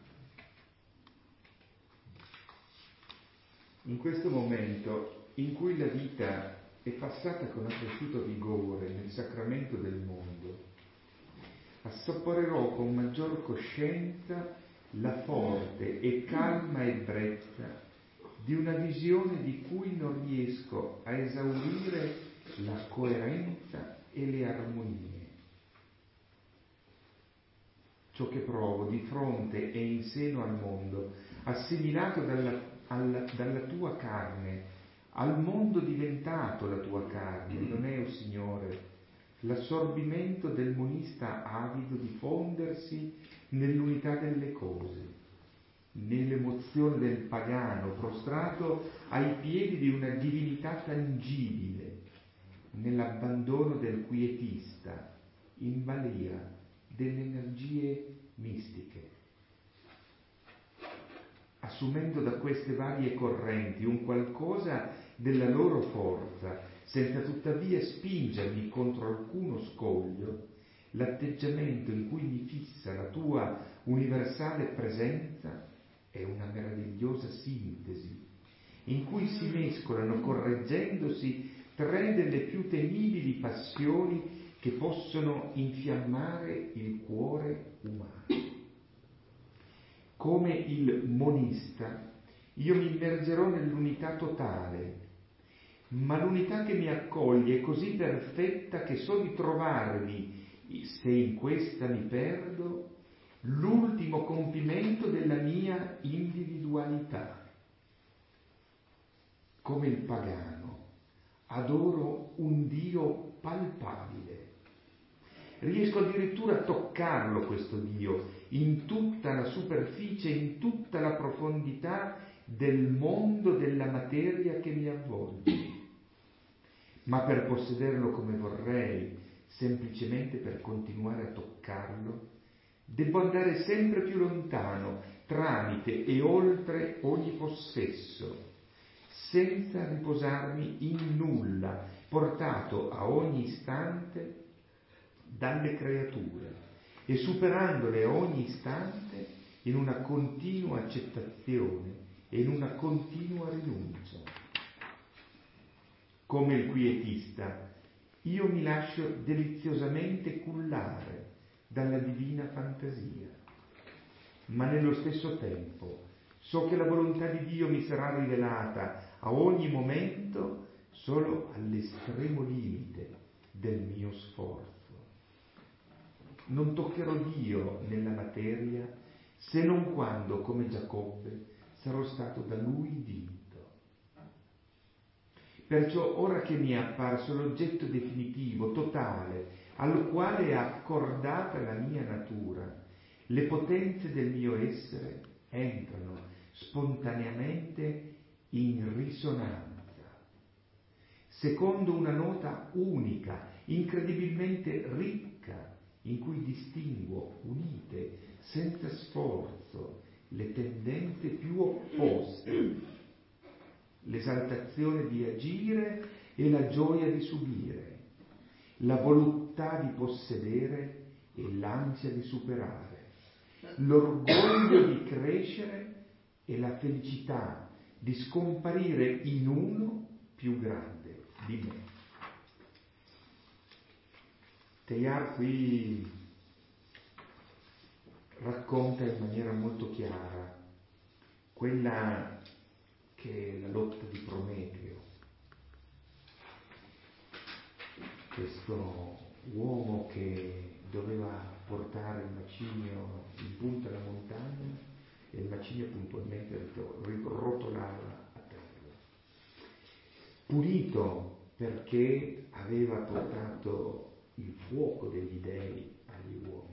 In questo momento in cui la vita è passata con accresciuto vigore nel sacramento del mondo, assaporerò con maggior coscienza la forte e calma ebbrezza di una visione di cui non riesco a esaurire la coerenza e le armonie. Ciò che provo di fronte e in seno al mondo, assimilato dalla, alla, dalla tua carne, al mondo diventato la tua carne, non è, o Signore, l'assorbimento del monista avido di fondersi nell'unità delle cose, nell'emozione del pagano, prostrato ai piedi di una divinità tangibile, nell'abbandono del quietista, in balia delle energie mistiche, assumendo da queste varie correnti un qualcosa della loro forza, senza tuttavia spingermi contro alcuno scoglio. L'atteggiamento in cui mi fissa la tua universale presenza è una meravigliosa sintesi, in cui si mescolano, correggendosi, tre delle più temibili passioni che possono infiammare il cuore umano. Come il monista, io mi immergerò nell'unità totale, ma l'unità che mi accoglie è così perfetta che so di trovarvi, se in questa mi perdo, l'ultimo compimento della mia individualità. Come il pagano, adoro un Dio palpabile. Riesco addirittura a toccarlo, questo Dio, in tutta la superficie, in tutta la profondità del mondo della materia che mi avvolge. Ma per possederlo come vorrei, semplicemente per continuare a toccarlo, devo andare sempre più lontano, tramite e oltre ogni possesso, senza riposarmi in nulla, portato a ogni istante dalle creature e superandole a ogni istante in una continua accettazione e in una continua rinuncia. Come il quietista, io mi lascio deliziosamente cullare dalla divina fantasia, ma nello stesso tempo so che la volontà di Dio mi sarà rivelata a ogni momento solo all'estremo limite del mio sforzo. Non toccherò Dio nella materia se non quando, come Giacobbe, sarò stato da Lui vinto. Perciò ora che mi è apparso l'oggetto definitivo, totale, al quale è accordata la mia natura, le potenze del mio essere entrano spontaneamente in risonanza, secondo una nota unica, incredibilmente ricca, in cui distinguo, unite, senza sforzo, le tendenze più opposte, l'esaltazione di agire e la gioia di subire, la volontà di possedere e l'ansia di superare, l'orgoglio di crescere e la felicità di scomparire in uno più grande di me. Teilhard qui racconta in maniera molto chiara quella che è la lotta di Prometeo, questo uomo che doveva portare il macigno in punta alla montagna e il macigno puntualmente rotolava a terra, punito perché aveva portato il fuoco degli dei agli uomini.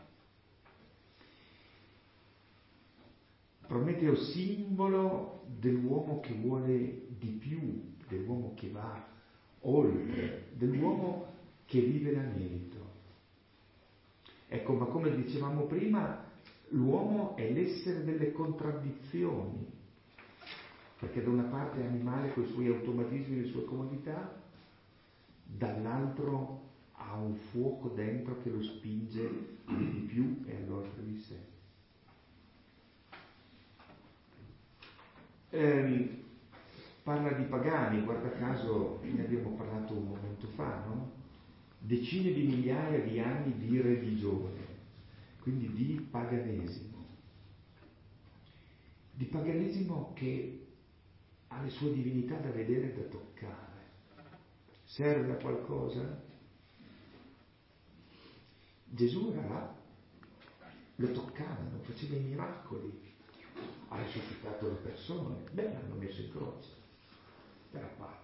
Prometeo simbolo dell'uomo che vuole di più, dell'uomo che va oltre, dell'uomo che vive l'anelito. Ecco, ma come dicevamo prima, l'uomo è l'essere delle contraddizioni, perché da una parte è animale con i suoi automatismi e le sue comodità, dall'altro ha un fuoco dentro che lo spinge di più e all'oltre di sé. Eh, parla di pagani, guarda caso ne abbiamo parlato un momento fa, no? Decine di migliaia di anni di religione, quindi di paganesimo. Di paganesimo che ha le sue divinità da vedere e da toccare. Serve a qualcosa? Gesù era là, lo toccavano, faceva i miracoli, ha risuscitato le persone, beh, l'hanno messo in croce, era pazzo.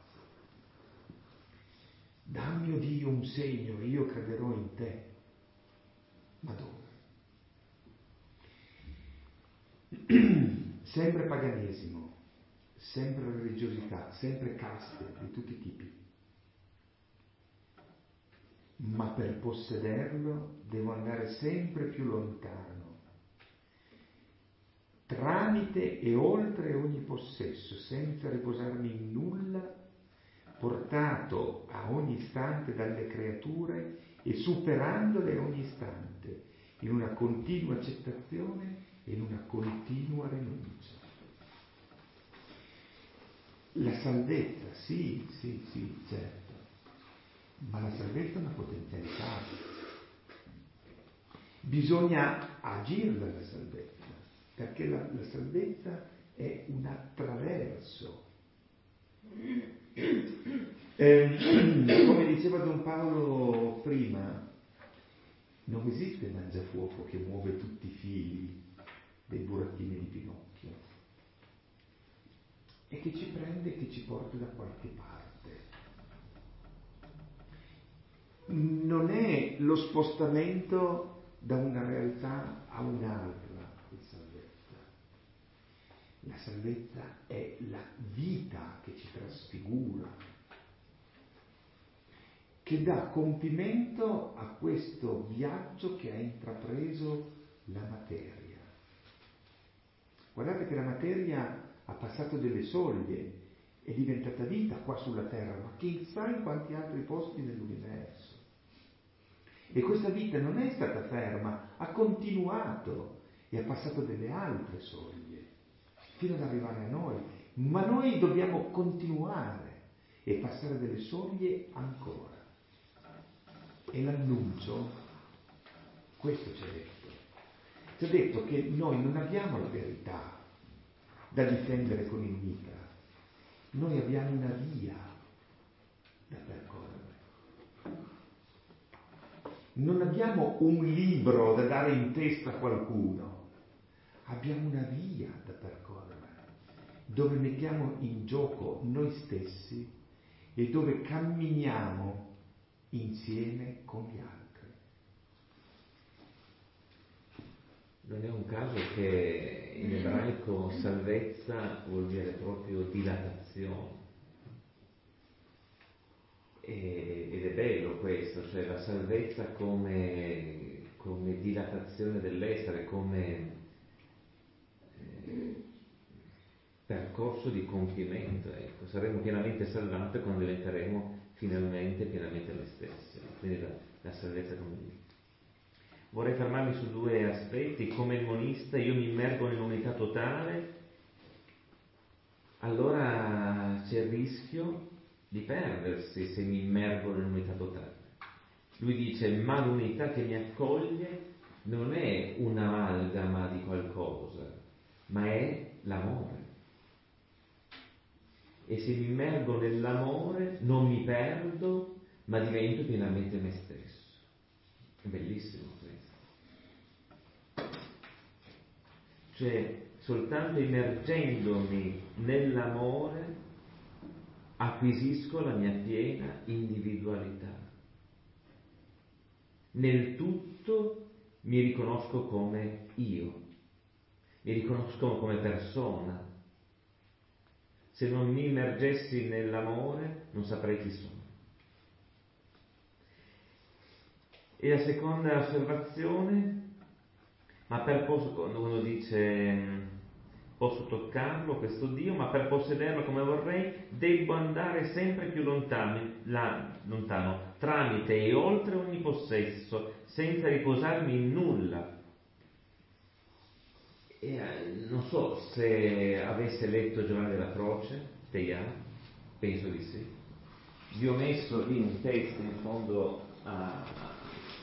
Dammi, o Dio, un segno, io crederò in te. Ma dove? sempre paganesimo, sempre religiosità, sempre caste di tutti i tipi. Ma per possederlo devo andare sempre più lontano, tramite e oltre ogni possesso, senza riposarmi in nulla, portato a ogni istante dalle creature e superandole a ogni istante, in una continua accettazione e in una continua rinuncia. La salvezza, sì, sì, sì, certo, ma la salvezza è una potenzialità. Bisogna agirla la salvezza, perché la, la salvezza è un attraverso. Eh, come diceva Don Paolo prima, non esiste mangiafuoco che muove tutti i fili dei burattini di Pinocchio e che ci prende e che ci porta da qualche parte. Non è lo spostamento da una realtà a un'altra la salvezza. La salvezza è la vita che ci trasfigura, che dà compimento a questo viaggio che ha intrapreso la materia. Guardate che la materia ha passato delle soglie, è diventata vita qua sulla Terra, ma chissà in quanti altri posti nell'universo. E questa vita non è stata ferma, ha continuato e ha passato delle altre soglie, fino ad arrivare a noi. Ma noi dobbiamo continuare e passare delle soglie ancora. E l'annuncio, questo ci ha detto. Ci ha detto che noi non abbiamo la verità da difendere con il mitra, noi abbiamo una via da percorrere. Non abbiamo un libro da dare in testa a qualcuno, abbiamo una via da percorrere, dove mettiamo in gioco noi stessi e dove camminiamo insieme con gli altri. Non è un caso che in ebraico salvezza vuol dire proprio dilatazione. E, ed è bello questo, cioè la salvezza come, come dilatazione dell'essere, come eh, percorso di compimento. Ecco. Saremo pienamente salvati quando diventeremo finalmente pienamente noi stessi. Quindi la, la salvezza come Dio. Vorrei fermarmi su due aspetti. Come il monista io mi immergo nell'unità totale, allora c'è il rischio di perdersi se mi immergo nell'unità totale. Lui dice, ma l'unità che mi accoglie non è un'amalgama di qualcosa, ma è l'amore. E se mi immergo nell'amore non mi perdo, ma divento pienamente me stesso. È bellissimo questo. Cioè, soltanto immergendomi nell'amore acquisisco la mia piena individualità. Nel tutto mi riconosco come io, mi riconosco come persona. Se non mi immergessi nell'amore non saprei chi sono. E la seconda osservazione, ma per posso, quando uno dice posso toccarlo questo Dio, ma per possederlo come vorrei devo andare sempre più lontano, là, lontano tramite e oltre ogni possesso, senza riposarmi in nulla. E, eh, non so se avesse letto Giovanni della Croce, Teilhard, penso di sì. Vi ho messo lì un testo in fondo a, a,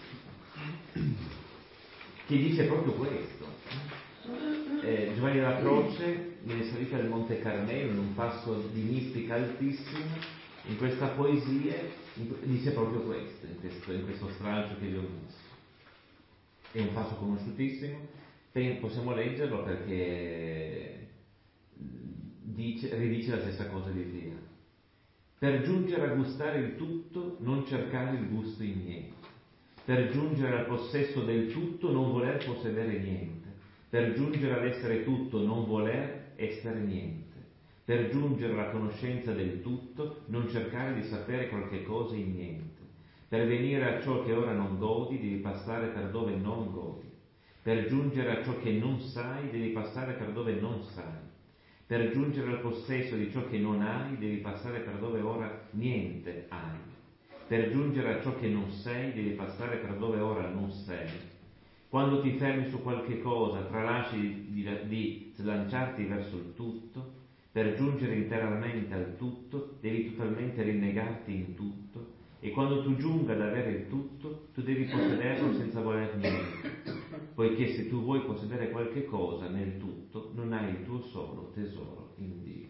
che dice proprio questo. Eh, Giovanni della Croce, in salita del Monte Carmelo, in un passo di mistica altissima, in questa poesia, in, dice proprio questo in, questo, in questo stralcio che vi ho messo. È un passo conosciutissimo, possiamo leggerlo perché dice, ridice la stessa cosa di Dio. Per giungere a gustare il tutto, non cercare il gusto in niente. Per giungere al possesso del tutto, non voler possedere niente. Per giungere ad essere tutto, non voler essere niente. Per giungere alla conoscenza del tutto, non cercare di sapere qualche cosa in niente. Per venire a ciò che ora non godi, devi passare per dove non godi. Per giungere a ciò che non sai, devi passare per dove non sai. Per giungere al possesso di ciò che non hai, devi passare per dove ora niente hai. Per giungere a ciò che non sei, devi passare per dove ora non sei. Quando ti fermi su qualche cosa, tralasci di, di, di slanciarti verso il tutto. Per giungere interamente al tutto, devi totalmente rinnegarti in tutto. E quando tu giunga ad avere il tutto, tu devi possederlo senza voler niente. Poiché se tu vuoi possedere qualche cosa nel tutto, non hai il tuo solo tesoro in Dio.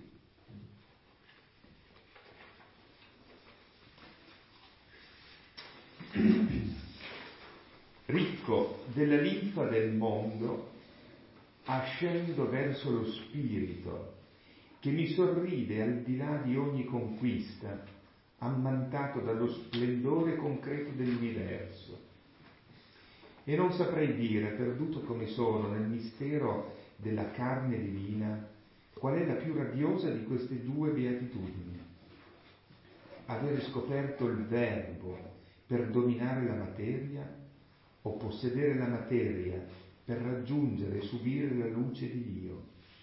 Ricco della linfa del mondo, ascendo verso lo spirito, che mi sorride al di là di ogni conquista, ammantato dallo splendore concreto dell'universo. E non saprei dire, perduto come sono nel mistero della carne divina, qual è la più radiosa di queste due beatitudini. Avere scoperto il Verbo per dominare la materia o possedere la materia per raggiungere e subire la luce di Dio.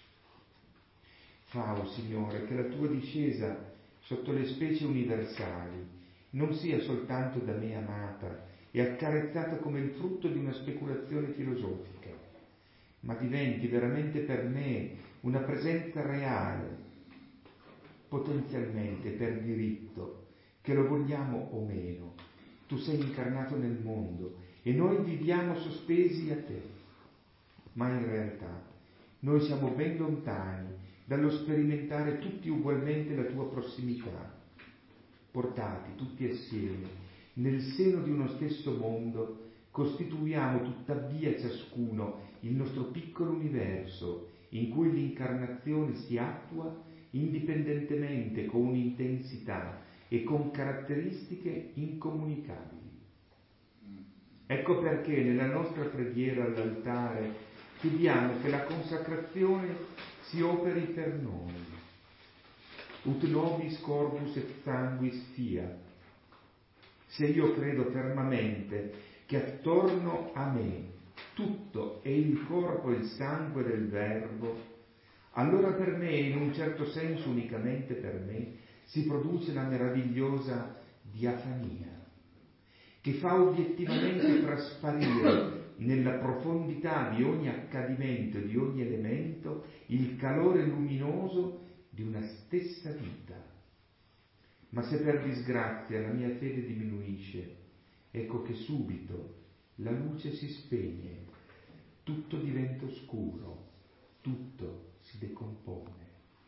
Fa, o Signore, che la tua discesa sotto le specie universali non sia soltanto da me amata e accarezzata come il frutto di una speculazione filosofica, ma diventi veramente per me una presenza reale, potenzialmente per diritto, che lo vogliamo o meno. Tu sei incarnato nel mondo e noi viviamo sospesi a te, ma in realtà noi siamo ben lontani dallo sperimentare tutti ugualmente la tua prossimità, portati tutti assieme nel seno di uno stesso mondo. Costituiamo tuttavia ciascuno il nostro piccolo universo in cui l'incarnazione si attua indipendentemente, con un'intensità e con caratteristiche incomunicabili. Ecco perché nella nostra preghiera all'altare chiediamo che la consacrazione si operi per noi. Ut nobis corpus et sanguis fiat. Se io credo fermamente che attorno a me tutto è il corpo e il sangue del Verbo, allora per me, in un certo senso unicamente per me, si produce la meravigliosa diafania, che fa obiettivamente trasparire nella profondità di ogni accadimento, di ogni elemento, il calore luminoso di una stessa vita. Ma se per disgrazia la mia fede diminuisce, ecco che subito la luce si spegne, tutto diventa oscuro, tutto si decompone.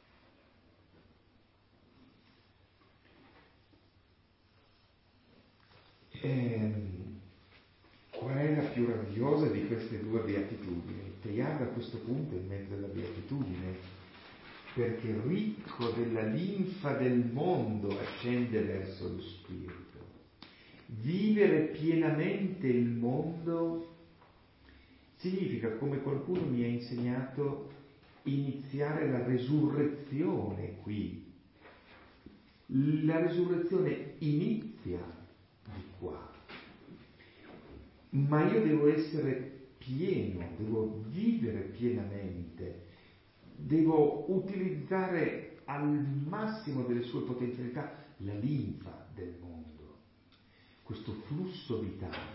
E qual è la più radiosa di queste due beatitudini? Teilhard a questo punto in mezzo alla beatitudine, perché ricco della linfa del mondo ascende verso lo spirito. Vivere pienamente il mondo significa, come qualcuno mi ha insegnato, iniziare la resurrezione qui. La resurrezione inizia di qua, ma io devo essere pieno, devo vivere pienamente, devo utilizzare al massimo delle sue potenzialità la linfa del mondo, questo flusso vitale.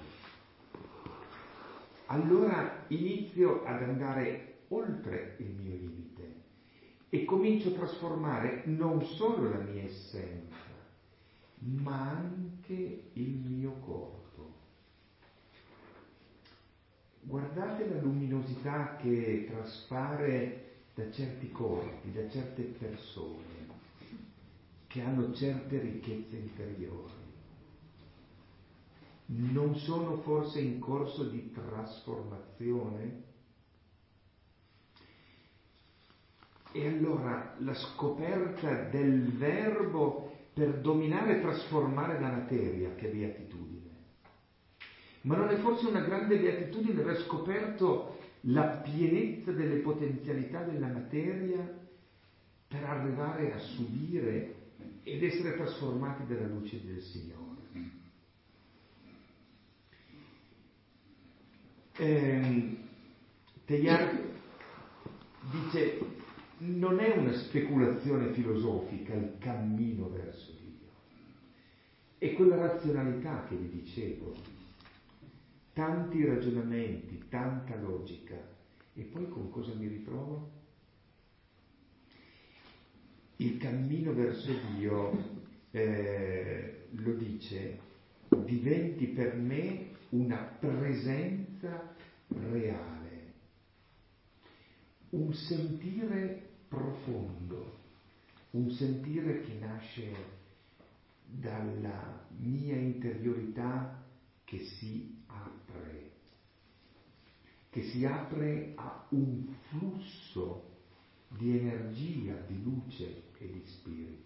Allora inizio ad andare oltre il mio limite e comincio a trasformare non solo la mia essenza, ma anche il mio corpo. Guardate la luminosità che traspare da certi corpi, da certe persone che hanno certe ricchezze interiori. Non sono forse in corso di trasformazione? E allora la scoperta del Verbo per dominare e trasformare la materia, che beatitudine! Ma non è forse una grande beatitudine aver scoperto la pienezza delle potenzialità della materia per arrivare a subire ed essere trasformati dalla luce del Signore. Eh, Teilhard dice: non è una speculazione filosofica il cammino verso Dio, è quella razionalità che vi dicevo, tanti ragionamenti, tanta logica, e poi con cosa mi ritrovo? Il cammino verso Dio, eh, lo dice, diventi per me una presenza reale, un sentire profondo, un sentire che nasce dalla mia interiorità che si apre, che si apre a un flusso di energia, di luce e di spirito.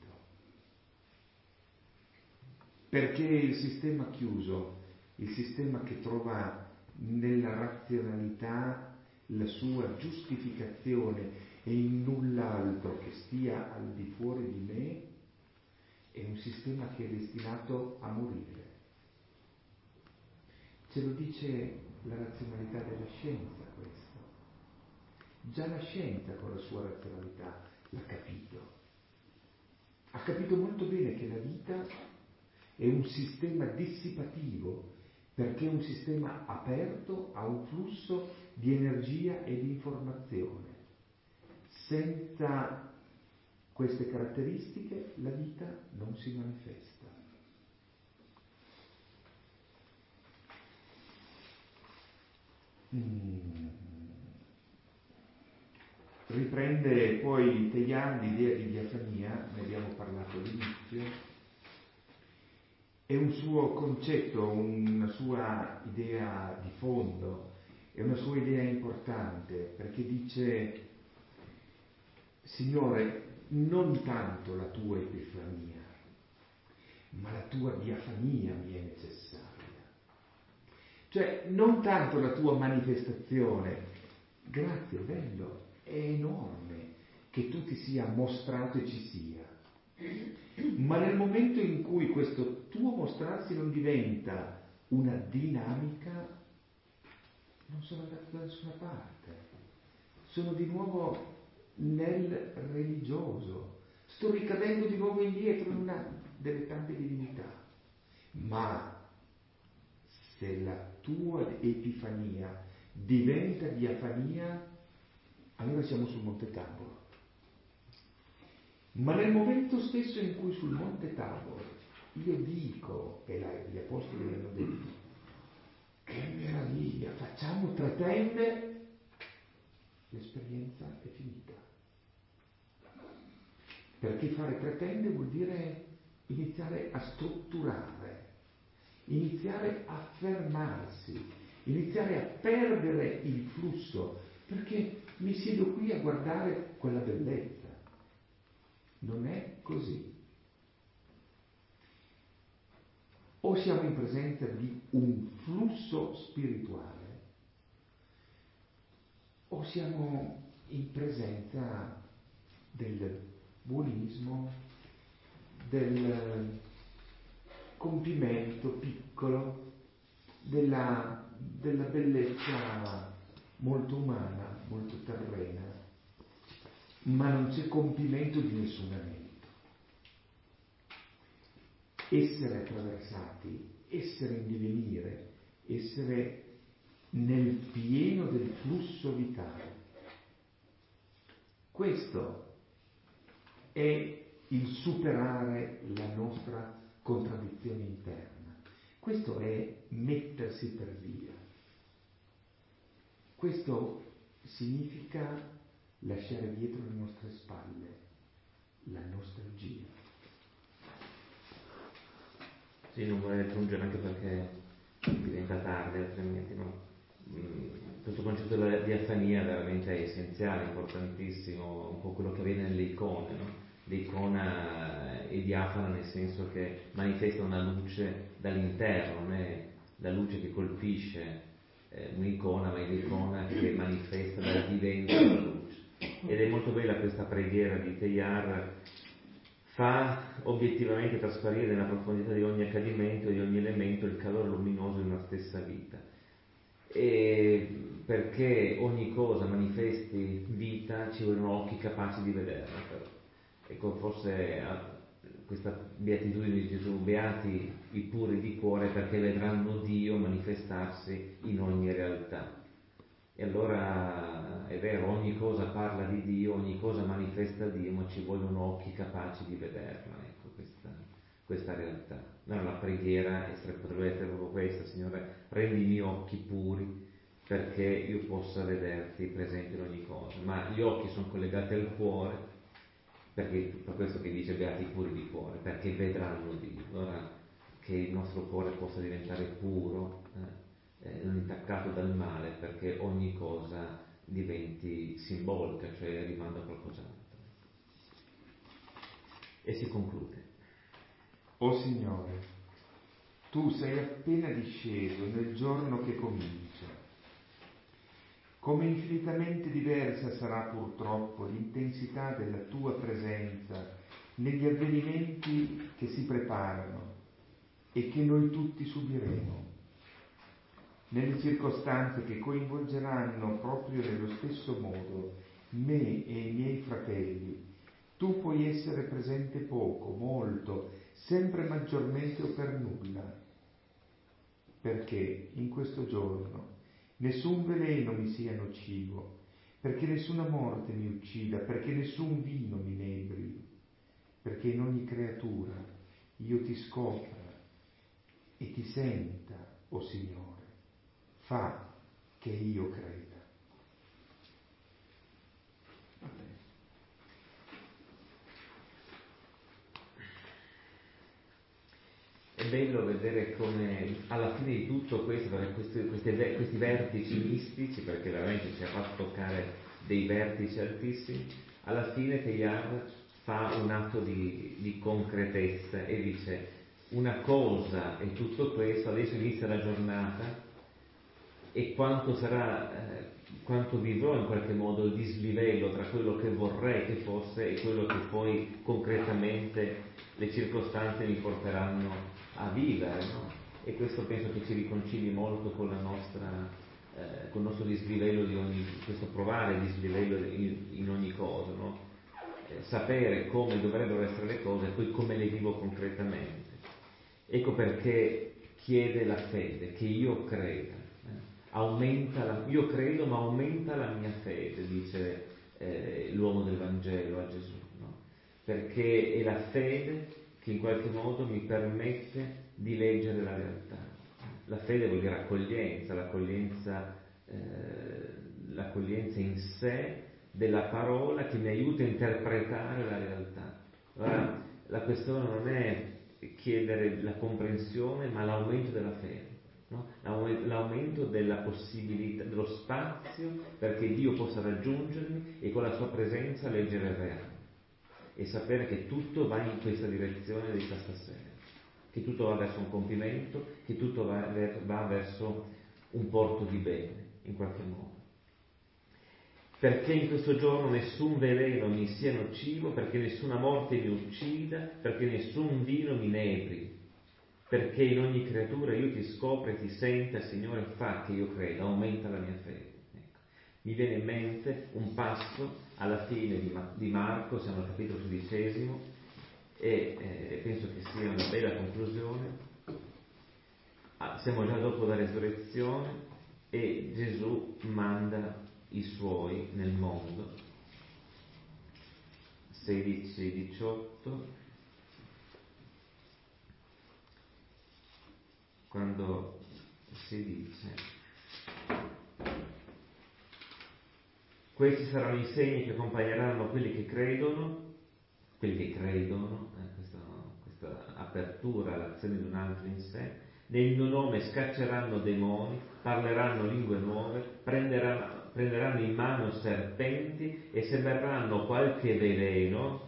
Perché il sistema chiuso, il sistema che trova nella razionalità la sua giustificazione e in null'altro che stia al di fuori di me, è un sistema che è destinato a morire. Ce lo dice la razionalità della scienza questo. Già la scienza con la sua razionalità l'ha capito. Ha capito molto bene che la vita è un sistema dissipativo, perché è un sistema aperto a un flusso di energia e di informazione. Senza queste caratteristiche la vita non si manifesta. Mm. Riprende poi Teilhard l'idea di diafania, ne abbiamo parlato all'inizio. È un suo concetto, una sua idea di fondo, è una sua idea importante, perché dice: Signore, non tanto la tua epifania, ma la tua diafania mi è necessaria. Cioè, non tanto la tua manifestazione, grazie, bello, è enorme che tu ti sia mostrato e ci sia. Ma nel momento in cui questo tuo mostrarsi non diventa una dinamica, non sono andato da nessuna parte. Sono di nuovo nel religioso. Sto ricadendo di nuovo indietro in una delle tante divinità. Ma se la tua epifania diventa diafania, allora siamo sul Monte Tabor. Ma nel momento stesso in cui sul Monte Tabor io dico, e la, gli apostoli hanno detto, che meraviglia, facciamo tre tende, l'esperienza è finita. Perché fare tre tende vuol dire iniziare a strutturare, iniziare a fermarsi, iniziare a perdere il flusso, perché mi siedo qui a guardare quella bellezza. Non è così. O siamo in presenza di un flusso spirituale, o siamo in presenza del buonismo, del compimento piccolo, della, della bellezza molto umana, molto terrena, ma non c'è compimento di nessun evento. Essere attraversati, essere in divenire, essere nel pieno del flusso vitale. Questo è il superare la nostra contraddizione interna. Questo è mettersi per via. Questo significa lasciare dietro le nostre spalle la nostalgia. Sì, non vorrei aggiungere, anche perché diventa tardi altrimenti, ma mh, questo concetto della diafania veramente è essenziale, importantissimo, un po' quello che avviene nelle icone, no? L'icona è diafana nel senso che manifesta una luce dall'interno, non è la luce che colpisce eh, un'icona, ma è l'icona che manifesta dal divento alla luce. Ed è molto bella questa preghiera di Teilhard, fa obiettivamente trasparire nella profondità di ogni accadimento, di ogni elemento, il calore luminoso di una stessa vita. E perché ogni cosa manifesti vita ci vogliono occhi capaci di vederla. Però. Ecco, forse questa beatitudine di Gesù, beati i puri di cuore perché vedranno Dio manifestarsi in ogni realtà. E allora è vero, ogni cosa parla di Dio, ogni cosa manifesta Dio, ma ci vogliono occhi capaci di vederla, ecco, questa, questa realtà. No, la preghiera potrebbe essere proprio questa: Signore, rendi i miei occhi puri perché io possa vederti presente in ogni cosa. Ma gli occhi sono collegati al cuore, perché per questo che dice beati i puri di cuore, perché vedranno Dio. Allora, che il nostro cuore possa diventare puro, eh, Eh, non intaccato dal male, perché ogni cosa diventi simbolica, cioè rimanda a qualcos'altro. E si conclude. O Signore, tu sei appena disceso nel giorno che comincia. Come infinitamente diversa sarà purtroppo l'intensità della tua presenza negli avvenimenti che si preparano e che noi tutti subiremo, nelle circostanze che coinvolgeranno proprio nello stesso modo me e i miei fratelli. Tu puoi essere presente poco, molto, sempre maggiormente o per nulla, perché in questo giorno nessun veleno mi sia nocivo, perché nessuna morte mi uccida, perché nessun vino mi inebri, perché in ogni creatura io ti scopra e ti senta, o Signore. Fa che io creda. È bello vedere come alla fine di tutto questo, perché questi, questi, questi vertici mistici, perché veramente ci ha fatto toccare dei vertici altissimi, alla fine Teilhard fa un atto di, di concretezza e dice: una cosa è tutto questo, adesso inizia la giornata, e quanto sarà, eh, quanto vivrò in qualche modo il dislivello tra quello che vorrei che fosse e quello che poi concretamente le circostanze mi porteranno a vivere, no? E questo penso che ci riconcili molto con la nostra, eh, con il nostro dislivello di ogni, questo provare dislivello in, in ogni cosa, no? Eh, sapere come dovrebbero essere le cose e poi come le vivo concretamente. Ecco perché chiede la fede, che io creda. Aumenta la, io credo, ma aumenta la mia fede, dice eh, l'uomo del Vangelo a Gesù, no? Perché è la fede che in qualche modo mi permette di leggere la realtà. La fede vuol dire accoglienza, l'accoglienza, eh, l'accoglienza in sé della parola che mi aiuta a interpretare la realtà. Allora, la questione non è chiedere la comprensione, ma l'aumento della fede. No? L'aumento della possibilità, dello spazio perché Dio possa raggiungermi e con la sua presenza leggere il reale e sapere che tutto va in questa direzione di questa stasera, che tutto va verso un compimento, che tutto va, va verso un porto di bene in qualche modo, perché in questo giorno nessun veleno mi sia nocivo, perché nessuna morte mi uccida, perché nessun vino mi inebri, perché in ogni creatura io ti scopro e ti senta, Signore, fa che io creda, aumenta la mia fede. Ecco. Mi viene in mente un passo alla fine di, Ma- di Marco, siamo al capitolo sedicesimo, e eh, penso che sia una bella conclusione. Ah, siamo già dopo la resurrezione e Gesù manda i suoi nel mondo. sedici diciotto, quando si dice: questi saranno i segni che accompagneranno quelli che credono, quelli che credono, eh, questa, questa apertura all'azione di un altro in sé, nel mio nome scacceranno demoni, parleranno lingue nuove, prenderanno, prenderanno in mano serpenti e se berranno qualche veleno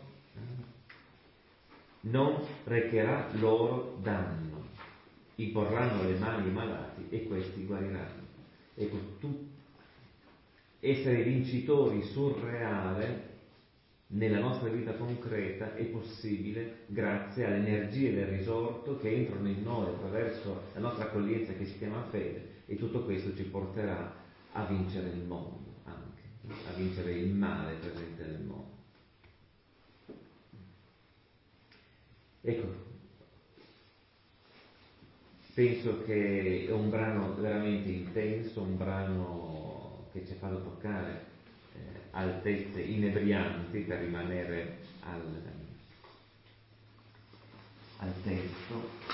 non recherà loro danno, imporranno le mani ai malati e questi guariranno. Ecco, tu, essere vincitori sul reale nella nostra vita concreta è possibile grazie alle energie del risorto che entrano in noi attraverso la nostra accoglienza che si chiama fede, e tutto questo ci porterà a vincere il mondo, anche a vincere il male presente nel mondo. Ecco, penso che è un brano veramente intenso, un brano che ci ha fatto toccare eh, altezze inebrianti, per rimanere al, al testo.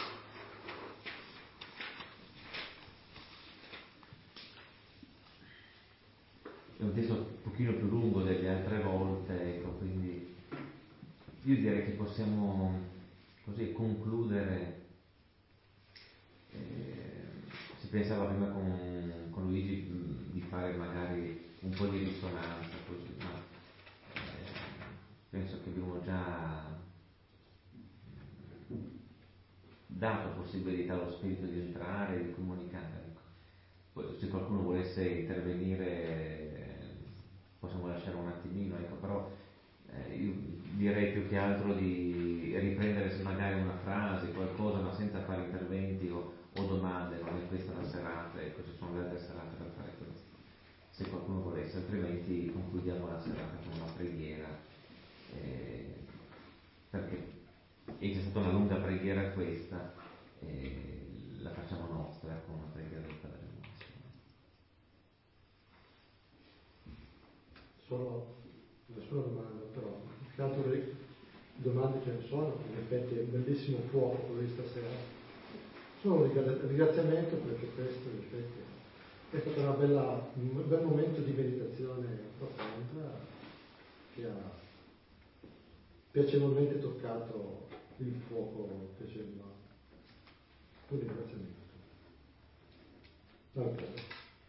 È un testo un pochino più lungo delle altre volte, ecco, quindi io direi che possiamo così concludere. Eh, si pensava prima con, con Luigi mh, di fare magari un po' di risonanza così, ma eh, penso che abbiamo già dato possibilità allo spirito di entrare e di comunicare. Ecco. Poi se qualcuno volesse intervenire possiamo lasciare un attimino, ecco, però eh, io direi più che altro di riprendere magari una frase, qualcosa, ma senza fare interventi o, o domande. Non è questa la serata, ecco, ci sono le altre serate per fare questo, se qualcuno volesse, altrimenti concludiamo la serata con una preghiera, eh, perché è già stata una lunga preghiera questa, eh, la facciamo nostra con una preghiera del Padre nostro. Solo nessuna domanda, però più che altro le domande ce ne sono, in effetti è un bellissimo fuoco quello di stasera. Solo un ringraziamento, perché questo in effetti è stato una bella, un bel momento di meditazione profonda che ha piacevolmente toccato il fuoco che c'è in noi. Un ringraziamento. Allora.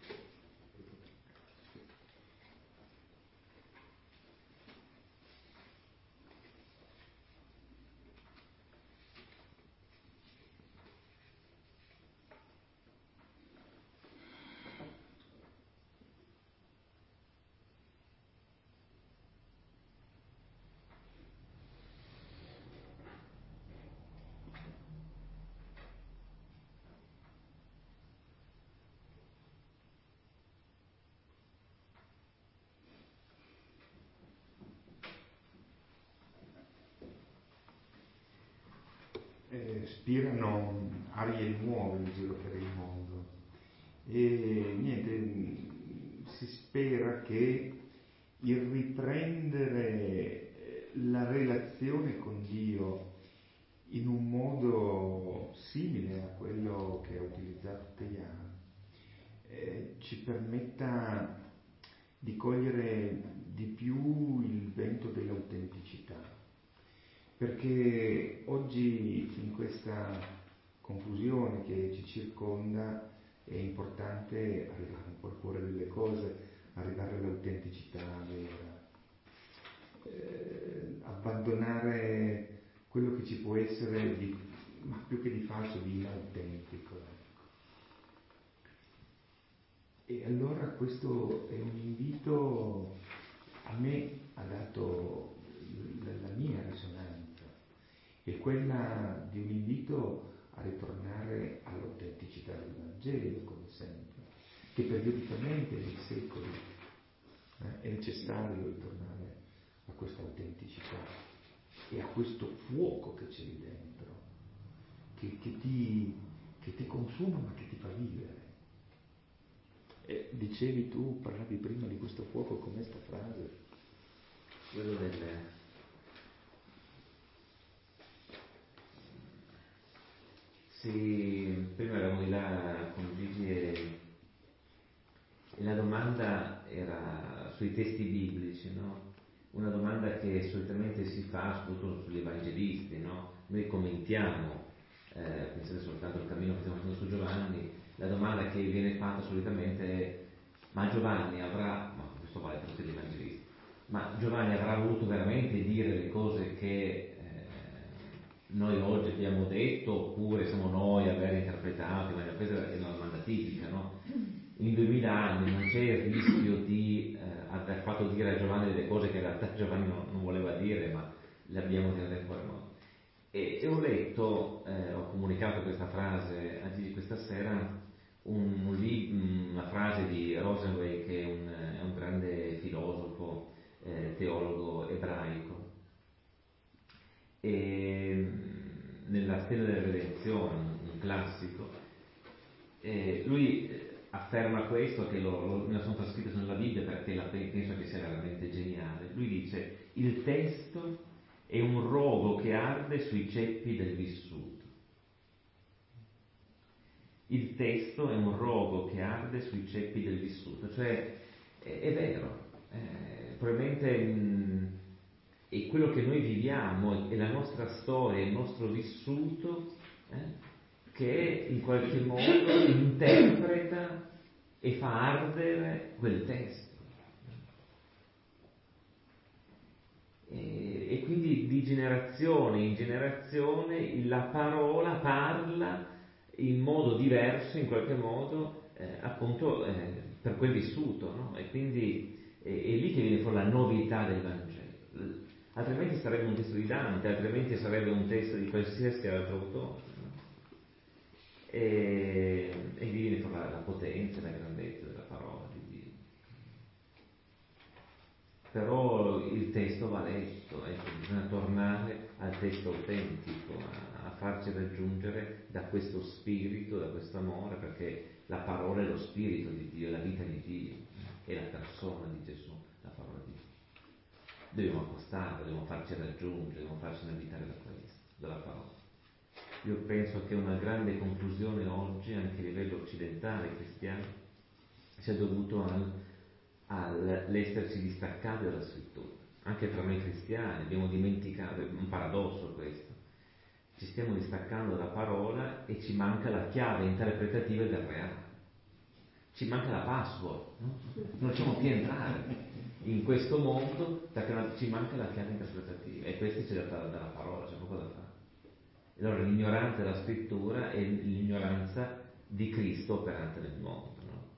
Eh, spirano arie nuove in giro per il mondo e niente, si spera che il riprendere la relazione con Dio in un modo simile a quello che ha utilizzato Teian eh, ci permetta di cogliere di più il vento dell'autenticità. Perché oggi in questa confusione che ci circonda è importante arrivare un po' al cuore delle cose, arrivare all'autenticità vera, eh, abbandonare quello che ci può essere di, ma più che di falso, di inautentico. Ecco. E allora questo è un invito, a me ha dato la, la mia risonanza. È quella di un invito a ritornare all'autenticità del Vangelo, come sempre, che periodicamente nei secoli eh, è necessario ritornare a questa autenticità e a questo fuoco che c'è lì dentro, che, che, ti, che ti consuma ma che ti fa vivere. E dicevi tu, parlavi prima di questo fuoco con questa frase, quello delle Sì, prima eravamo di là con Gigi e, e la domanda era sui testi biblici, no? Una domanda che solitamente si fa soprattutto sugli evangelisti, no? Noi commentiamo, eh, pensate soltanto al cammino che stiamo facendo su Giovanni, la domanda che viene fatta solitamente è: ma Giovanni avrà, ma questo vale per tutti gli evangelisti, ma Giovanni avrà voluto veramente dire le cose che noi oggi abbiamo detto, oppure siamo noi a aver interpretato? Ma questa è una domanda tipica, no? in duemila anni non c'è il rischio di eh, aver fatto dire a Giovanni delle cose che in realtà Giovanni non, non voleva dire, ma le abbiamo tirate fuori. E, e ho letto, eh, ho comunicato questa frase a Gigi questa sera, un, un, una frase di Rosenwein, che è un, è un grande filosofo, eh, teologo ebraico. E nella Stella della Redenzione, un classico, eh, lui afferma questo, che lo, lo, me lo sono trascritto nella Bibbia perché la, penso che sia veramente geniale. Lui dice: il testo è un rogo che arde sui ceppi del vissuto. Il testo è un rogo che arde sui ceppi del vissuto, cioè è, è vero, eh, probabilmente mh, è quello che noi viviamo, è la nostra storia, il nostro vissuto, eh, che in qualche modo interpreta e fa ardere quel testo. E, e quindi di generazione in generazione la parola parla in modo diverso, in qualche modo, eh, appunto eh, per quel vissuto, no? E quindi è, è lì che viene fuori la novità del Vangelo. Altrimenti sarebbe un testo di Dante, altrimenti sarebbe un testo di qualsiasi altro autore, no? E, e lì viene fuori la, la potenza e la grandezza della parola di Dio. Però il testo va letto, ecco, bisogna tornare al testo autentico, a, a farci raggiungere da questo spirito, da questo amore, perché la parola è lo spirito di Dio, è la vita di Dio, è la persona di Gesù, la parola di Dio. Dobbiamo accostarla, dobbiamo farci raggiungere, dobbiamo farci invitare da questo, dalla parola. Io penso che una grande confusione oggi, anche a livello occidentale cristiano, sia dovuto al all'esserci distaccati dalla scrittura. Anche tra noi cristiani abbiamo dimenticato, è un paradosso questo, ci stiamo distaccando dalla parola e ci manca la chiave interpretativa del reale, ci manca la password, no? Non riusciamo più a entrare in questo mondo perché ci manca la chiave interpretativa, e questo c'è da fare dalla parola, c'è poco da fare. E allora l'ignoranza della scrittura è l'ignoranza di Cristo operante nel mondo.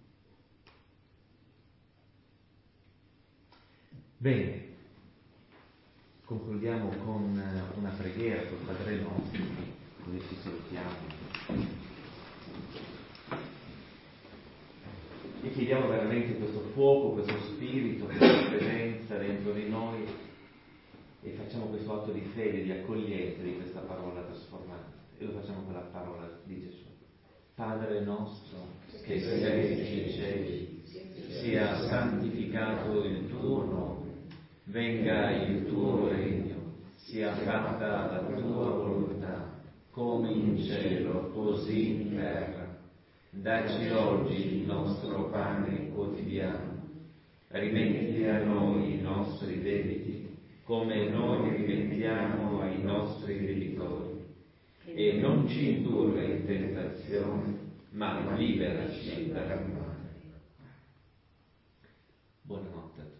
Bene, concludiamo con una preghiera col Padre nostro, dove ci salutiamo e chiediamo veramente questo fuoco, questo spirito, questa presenza dentro di noi, e facciamo questo atto di fede, di accoglienza di questa parola trasformante, e lo facciamo con la parola di Gesù. Padre nostro che sei nei cieli, sia santificato il tuo nome. Venga il tuo regno, sia fatta la tua volontà, come in cielo, così in terra. Dacci oggi il nostro pane quotidiano. Rimetti a noi i nostri debiti, come noi rimettiamo ai nostri debitori. E non ci indurre in tentazione, ma liberaci dal male. Buonanotte a tutti.